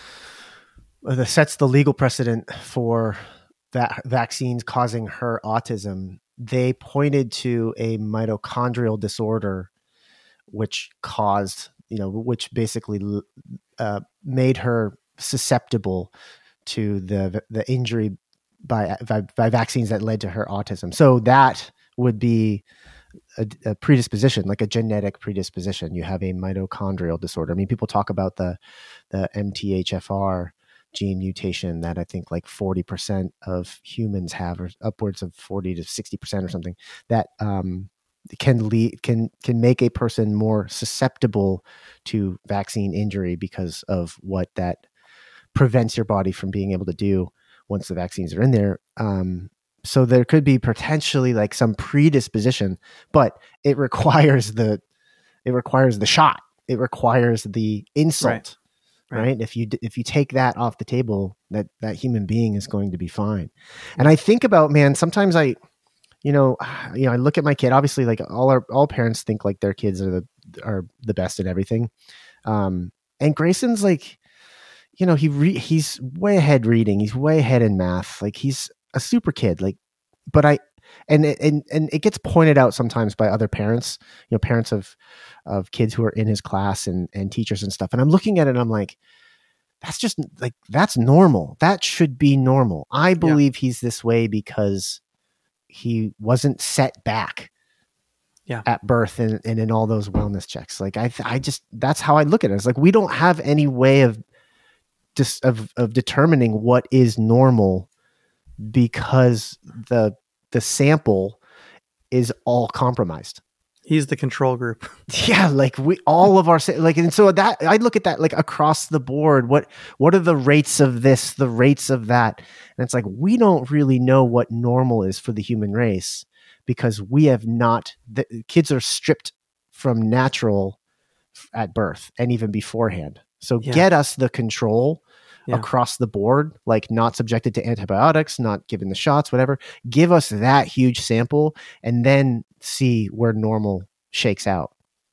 uh, sets the legal precedent for that vaccines causing her autism. They pointed to a mitochondrial disorder, which caused, you know, which basically uh, made her susceptible to the the injury by, by by vaccines that led to her autism. So that would be A, a predisposition, like a genetic predisposition. You have a mitochondrial disorder. I mean, people talk about the the M T H F R gene mutation that I think like forty percent of humans have, or upwards of forty to sixty percent or something, that um, can lead can can make a person more susceptible to vaccine injury because of what that prevents your body from being able to do once the vaccines are in there. Um, So there could be potentially like some predisposition, but it requires the, it requires the shot. It requires the insult, right? right? right? If you, if you take that off the table, that, that human being is going to be fine. And I think about, man, sometimes I, you know, you know, I look at my kid, obviously like all our, all parents think like their kids are the, are the best at everything. Um, and Grayson's like, you know, he re- he's way ahead reading. He's way ahead in math. Like he's a super kid, like, but I, and, and, and it gets pointed out sometimes by other parents, you know, parents of, of kids who are in his class and, and teachers and stuff. And I'm looking at it and I'm like, that's just like, that's normal. That should be normal. I believe yeah. he's this way because he wasn't set back yeah. at birth and, and in all those wellness checks. Like I, I just, that's how I look at it. It's like, we don't have any way of just of, of determining what is normal, because the the sample is all compromised. He's the control group. Yeah, like we all of our like, and so that I look at that like across the board. What what are the rates of this, the rates of that? And it's like we don't really know what normal is for the human race because we have not. The kids are stripped from natural at birth and even beforehand. So yeah. get us the control. Yeah. Across the board, like not subjected to antibiotics, not given the shots, whatever. Give us that huge sample and then see where normal shakes out.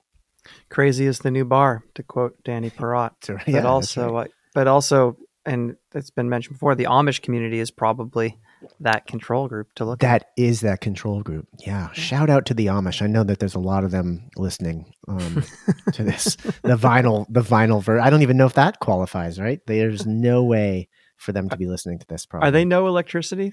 Crazy is the new bar, to quote Danny Perrott. Right. But Yeah, also, right. but also, and it's been mentioned before, the Amish community is probably that control group to look that at. That is that control group. Yeah. Shout out to the Amish. I know that there's a lot of them listening um, to this. The vinyl, the vinyl ver- I don't even know if that qualifies, right? There's no way for them to be listening to this. Probably. Are they no electricity?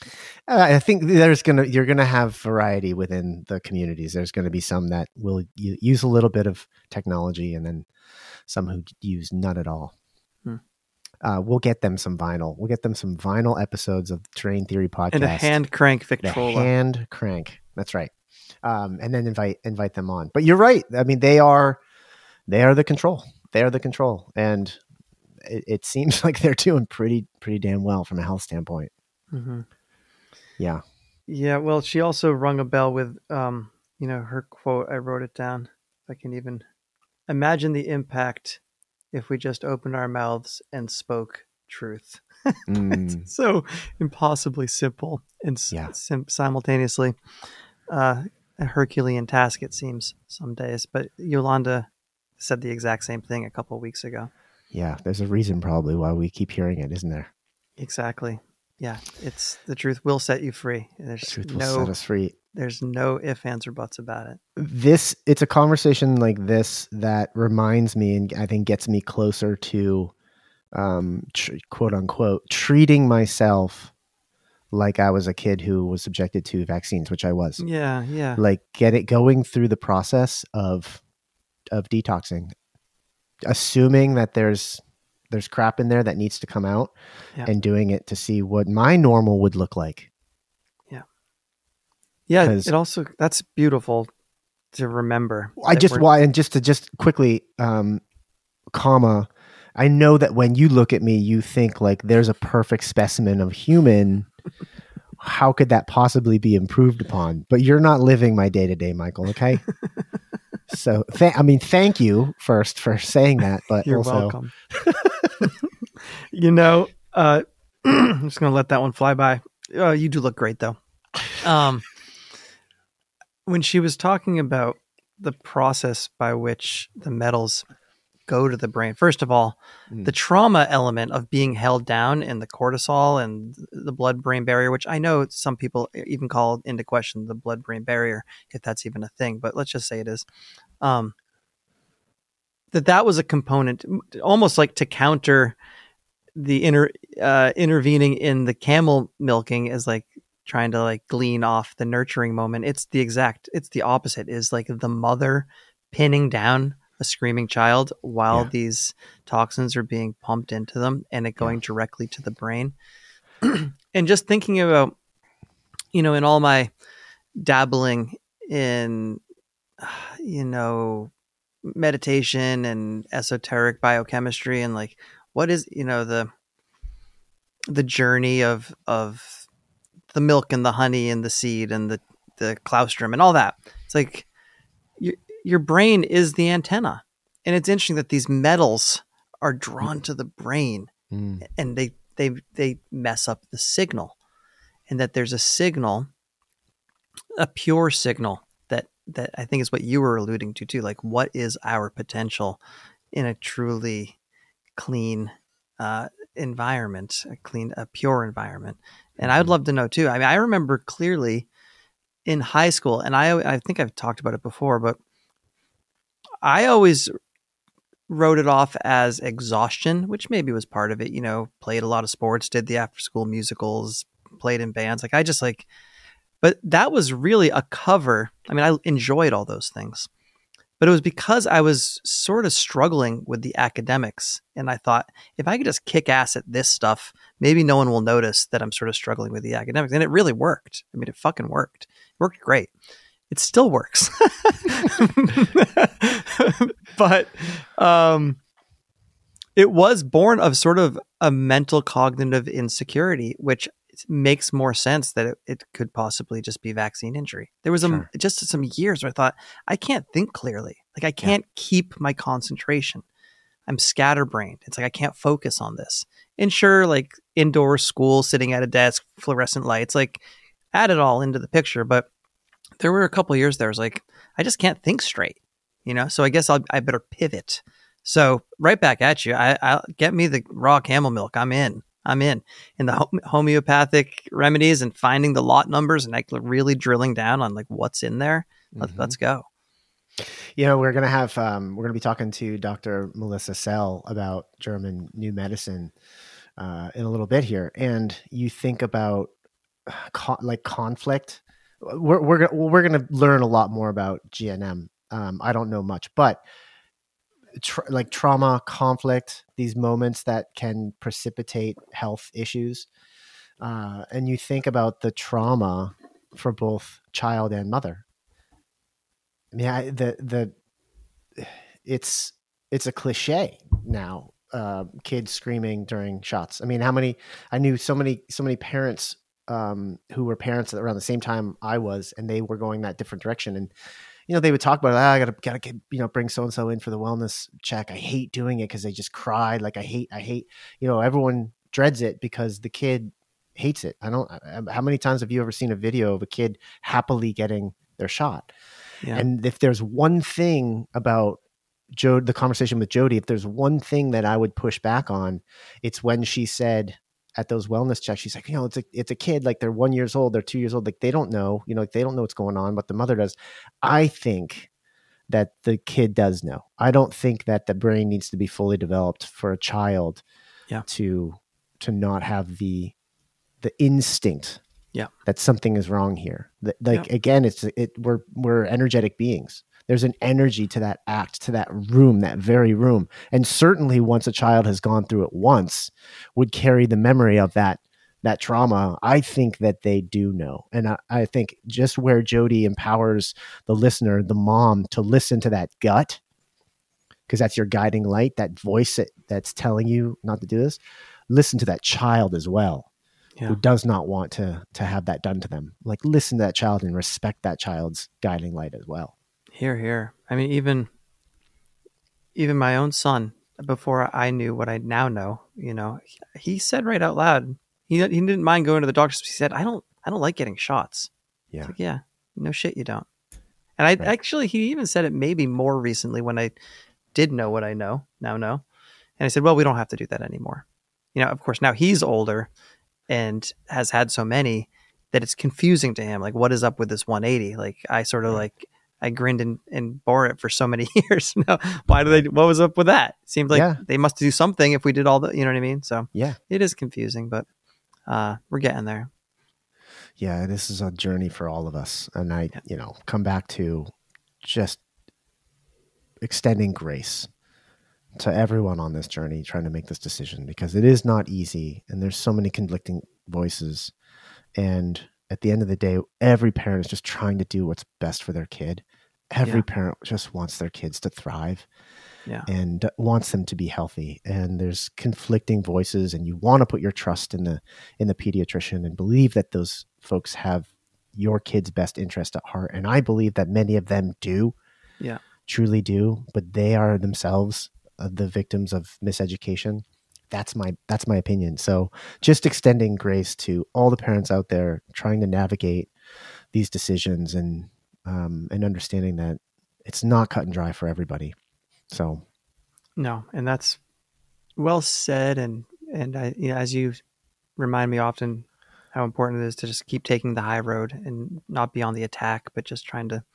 I think there's gonna you're gonna have variety within the communities. There's going to be some that will use a little bit of technology, and then some who use none at all. Hmm. Uh, we'll get them some vinyl. We'll get them some vinyl episodes of Terrain Theory podcast and a hand crank Victrola. The hand crank. That's right. Um, and then invite invite them on. But you're right. I mean, they are they are the control. They are the control, and it, it seems like they're doing pretty pretty damn well from a health standpoint. Mm-hmm. Yeah. Yeah. Well, she also rung a bell with, um, you know, her quote. I wrote it down. If I can even imagine the impact if we just opened our mouths and spoke truth. Mm. So impossibly simple and yeah. sim- simultaneously uh, a Herculean task, it seems, some days. But Yolanda said the exact same thing a couple of weeks ago. Yeah. There's a reason probably why we keep hearing it, isn't there? Exactly. Yeah, it's the truth will set you free. There's the truth no, will set us free. There's no ifs, ands, or buts about it. This, it's a conversation like this that reminds me, and I think gets me closer to, um, tr- quote unquote, treating myself like I was a kid who was subjected to vaccines, which I was. Yeah, yeah. Like get it going through the process of of detoxing, assuming that there's. There's crap in there that needs to come out yeah. and doing it to see what my normal would look like. Yeah. Yeah. It also, that's beautiful to remember. I just, why, and just to just quickly, um, comma, I know that when you look at me, you think like there's a perfect specimen of human. How could that possibly be improved upon? But you're not living my day to day, Michael. Okay. So, th- I mean, thank you first for saying that, but you're also... welcome. You know, uh, I'm just going to let that one fly by. Uh, you do look great, though. Um, when she was talking about the process by which the metals go to the brain, first of all, mm. the trauma element of being held down in the cortisol and the blood-brain barrier, which I know some people even call into question the blood-brain barrier, if that's even a thing, but let's just say it is. Um, that that was a component, almost like to counter the inter, uh, intervening in the camel milking is like trying to like glean off the nurturing moment. It's the exact, it's the opposite, is like the mother pinning down a screaming child while yeah. these toxins are being pumped into them and it going yeah. directly to the brain. And just thinking about, you know, in all my dabbling in, you know, meditation and esoteric biochemistry and like, what is, you know, the, the journey of, of the milk and the honey and the seed and the, the claustrum and all that. It's like your, your brain is the antenna. And it's interesting that these metals are drawn to the brain mm. and they, they, they mess up the signal, and that there's a signal, a pure signal that, that I think is what you were alluding to too. Like, what is our potential in a truly clean uh, environment, a clean, a pure environment? And mm-hmm. I would love to know too. I mean, I remember clearly in high school, and I, I think I've talked about it before, but I always wrote it off as exhaustion, which maybe was part of it. You know, played a lot of sports, did the after school musicals, played in bands. Like I just like, but that was really a cover. I mean, I enjoyed all those things, but it was because I was sort of struggling with the academics. And I thought, if I could just kick ass at this stuff, maybe no one will notice that I'm sort of struggling with the academics. And it really worked. I mean, it fucking worked. It worked great. It still works. But um, it was born of sort of a mental cognitive insecurity, which makes more sense that it, it could possibly just be vaccine injury. There was sure. a, just some years where I thought, I can't think clearly. Like I can't yeah. keep my concentration. I'm scatterbrained. It's like I can't focus on this. And sure, like indoor school, sitting at a desk, fluorescent lights, like add it all into the picture. But there were a couple of years there, I was like, I just can't think straight, you know? So I guess I'll, I better pivot. So right back at you. I, I'll get me the raw camel milk. I'm in. I'm in. And the homeopathic remedies and finding the lot numbers and like really drilling down on like what's in there. Let's, mm-hmm. let's go. You know, we're going to have, um, we're going to be talking to Doctor Melissa Sell about German new medicine uh, in a little bit here. And you think about co- like conflict. We're we're gonna, we're going to learn a lot more about G N M. Um, I don't know much, but tra- like trauma, conflict, these moments that can precipitate health issues. Uh, and you think about the trauma for both child and mother. Yeah, the the it's it's a cliche now. Uh, kids screaming during shots. I mean, how many? I knew so many so many parents um, who were parents around the same time I was, and they were going that different direction. And you know, they would talk about, ah, I gotta gotta get, you know, bring so and so in for the wellness check. I hate doing it because they just cried. Like I hate I hate. You know, everyone dreads it because the kid hates it. I don't. How many times have you ever seen a video of a kid happily getting their shot? Yeah. And if there's one thing about Joe, the conversation with Jody, if there's one thing that I would push back on, it's when she said at those wellness checks, she's like, you know, it's a, it's a kid, like they're one years old, they're two years old. Like they don't know, you know, like they don't know what's going on, but the mother does. I think that the kid does know. I don't think that the brain needs to be fully developed for a child yeah. to, to not have the, the instinct yeah. that something is wrong here. That, like, yeah. again, it's, it, we're, we're energetic beings. There's an energy to that act, to that room, that very room. And certainly once a child has gone through it once, would carry the memory of that, that trauma. I think that they do know. And I, I think just where Jody empowers the listener, the mom, to listen to that gut, because that's your guiding light, that voice that, that's telling you not to do this, listen to that child as well. Yeah. Who does not want to, to have that done to them. Like listen to that child and respect that child's guiding light as well. Here, here. I mean, even even my own son, before I knew what I now know, you know, he said right out loud, he he didn't mind going to the doctor. He said, "I don't, I don't like getting shots." Yeah, like, yeah, no shit, you don't. And I right. actually, he even said it maybe more recently when I did know what I know now know, and I said, "Well, we don't have to do that anymore." You know, of course, now he's older and has had so many that it's confusing to him. Like, what is up with this one eighty? Like, I sort of yeah. like. I grinned and, and bore it for so many years. Now, why do they, what was up with that? It seems like yeah. they must do something if we did all the, you know what I mean? So yeah, it is confusing, but uh, we're getting there. Yeah. This is a journey for all of us. And I, yeah. you know, come back to just extending grace to everyone on this journey, trying to make this decision, because it is not easy. And there's so many conflicting voices. And at the end of the day, every parent is just trying to do what's best for their kid. Every yeah. parent just wants their kids to thrive yeah. and wants them to be healthy. And there's conflicting voices, and you want to put your trust in the in the pediatrician and believe that those folks have your kid's best interest at heart. And I believe that many of them do, yeah, truly do, but they are themselves uh, the victims of miseducation. That's my that's my opinion. So just extending grace to all the parents out there trying to navigate these decisions and um, and understanding that it's not cut and dry for everybody. So no, and that's well said. And and I, you know, as you remind me often how important it is to just keep taking the high road and not be on the attack, but just trying to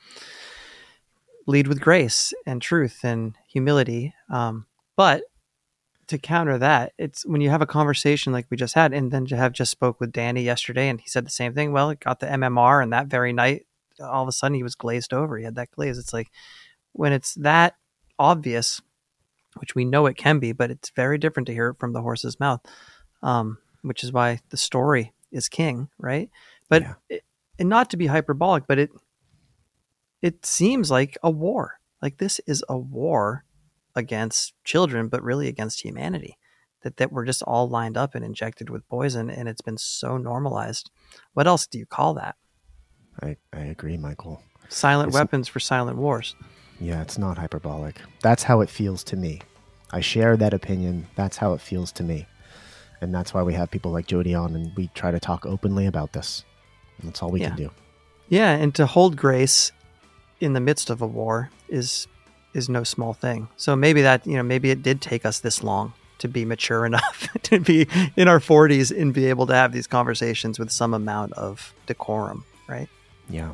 lead with grace and truth and humility. Um, but to counter that, it's when you have a conversation like we just had, and then to have just spoke with Danny yesterday, and he said the same thing. Well, it got the M M R, and that very night, all of a sudden he was glazed over. He had that glaze. It's like when it's that obvious, which we know it can be, but it's very different to hear it from the horse's mouth, um, which is why the story is king, right? But yeah. it, and not to be hyperbolic, but it it seems like a war. Like this is a war against children, but really against humanity, that, that we're just all lined up and injected with poison, and it's been so normalized. What else do you call that? I, I agree, Michael. Silent it's, weapons for silent wars. Yeah, it's not hyperbolic. That's how it feels to me. I share that opinion. That's how it feels to me. And that's why we have people like Jody on, and we try to talk openly about this. And that's all we yeah. can do. Yeah, and to hold grace in the midst of a war is is no small thing. So maybe that, you know, maybe it did take us this long to be mature enough to be in our forties and be able to have these conversations with some amount of decorum, right? Yeah.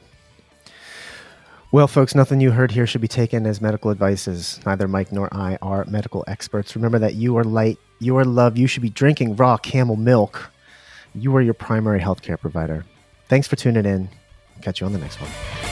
Well, folks, nothing you heard here should be taken as medical advice, as neither Mike nor I are medical experts. Remember that you are light, you are love, you should be drinking raw camel milk. you are your primary healthcare provider. Thanks for tuning in. Catch you on the next one.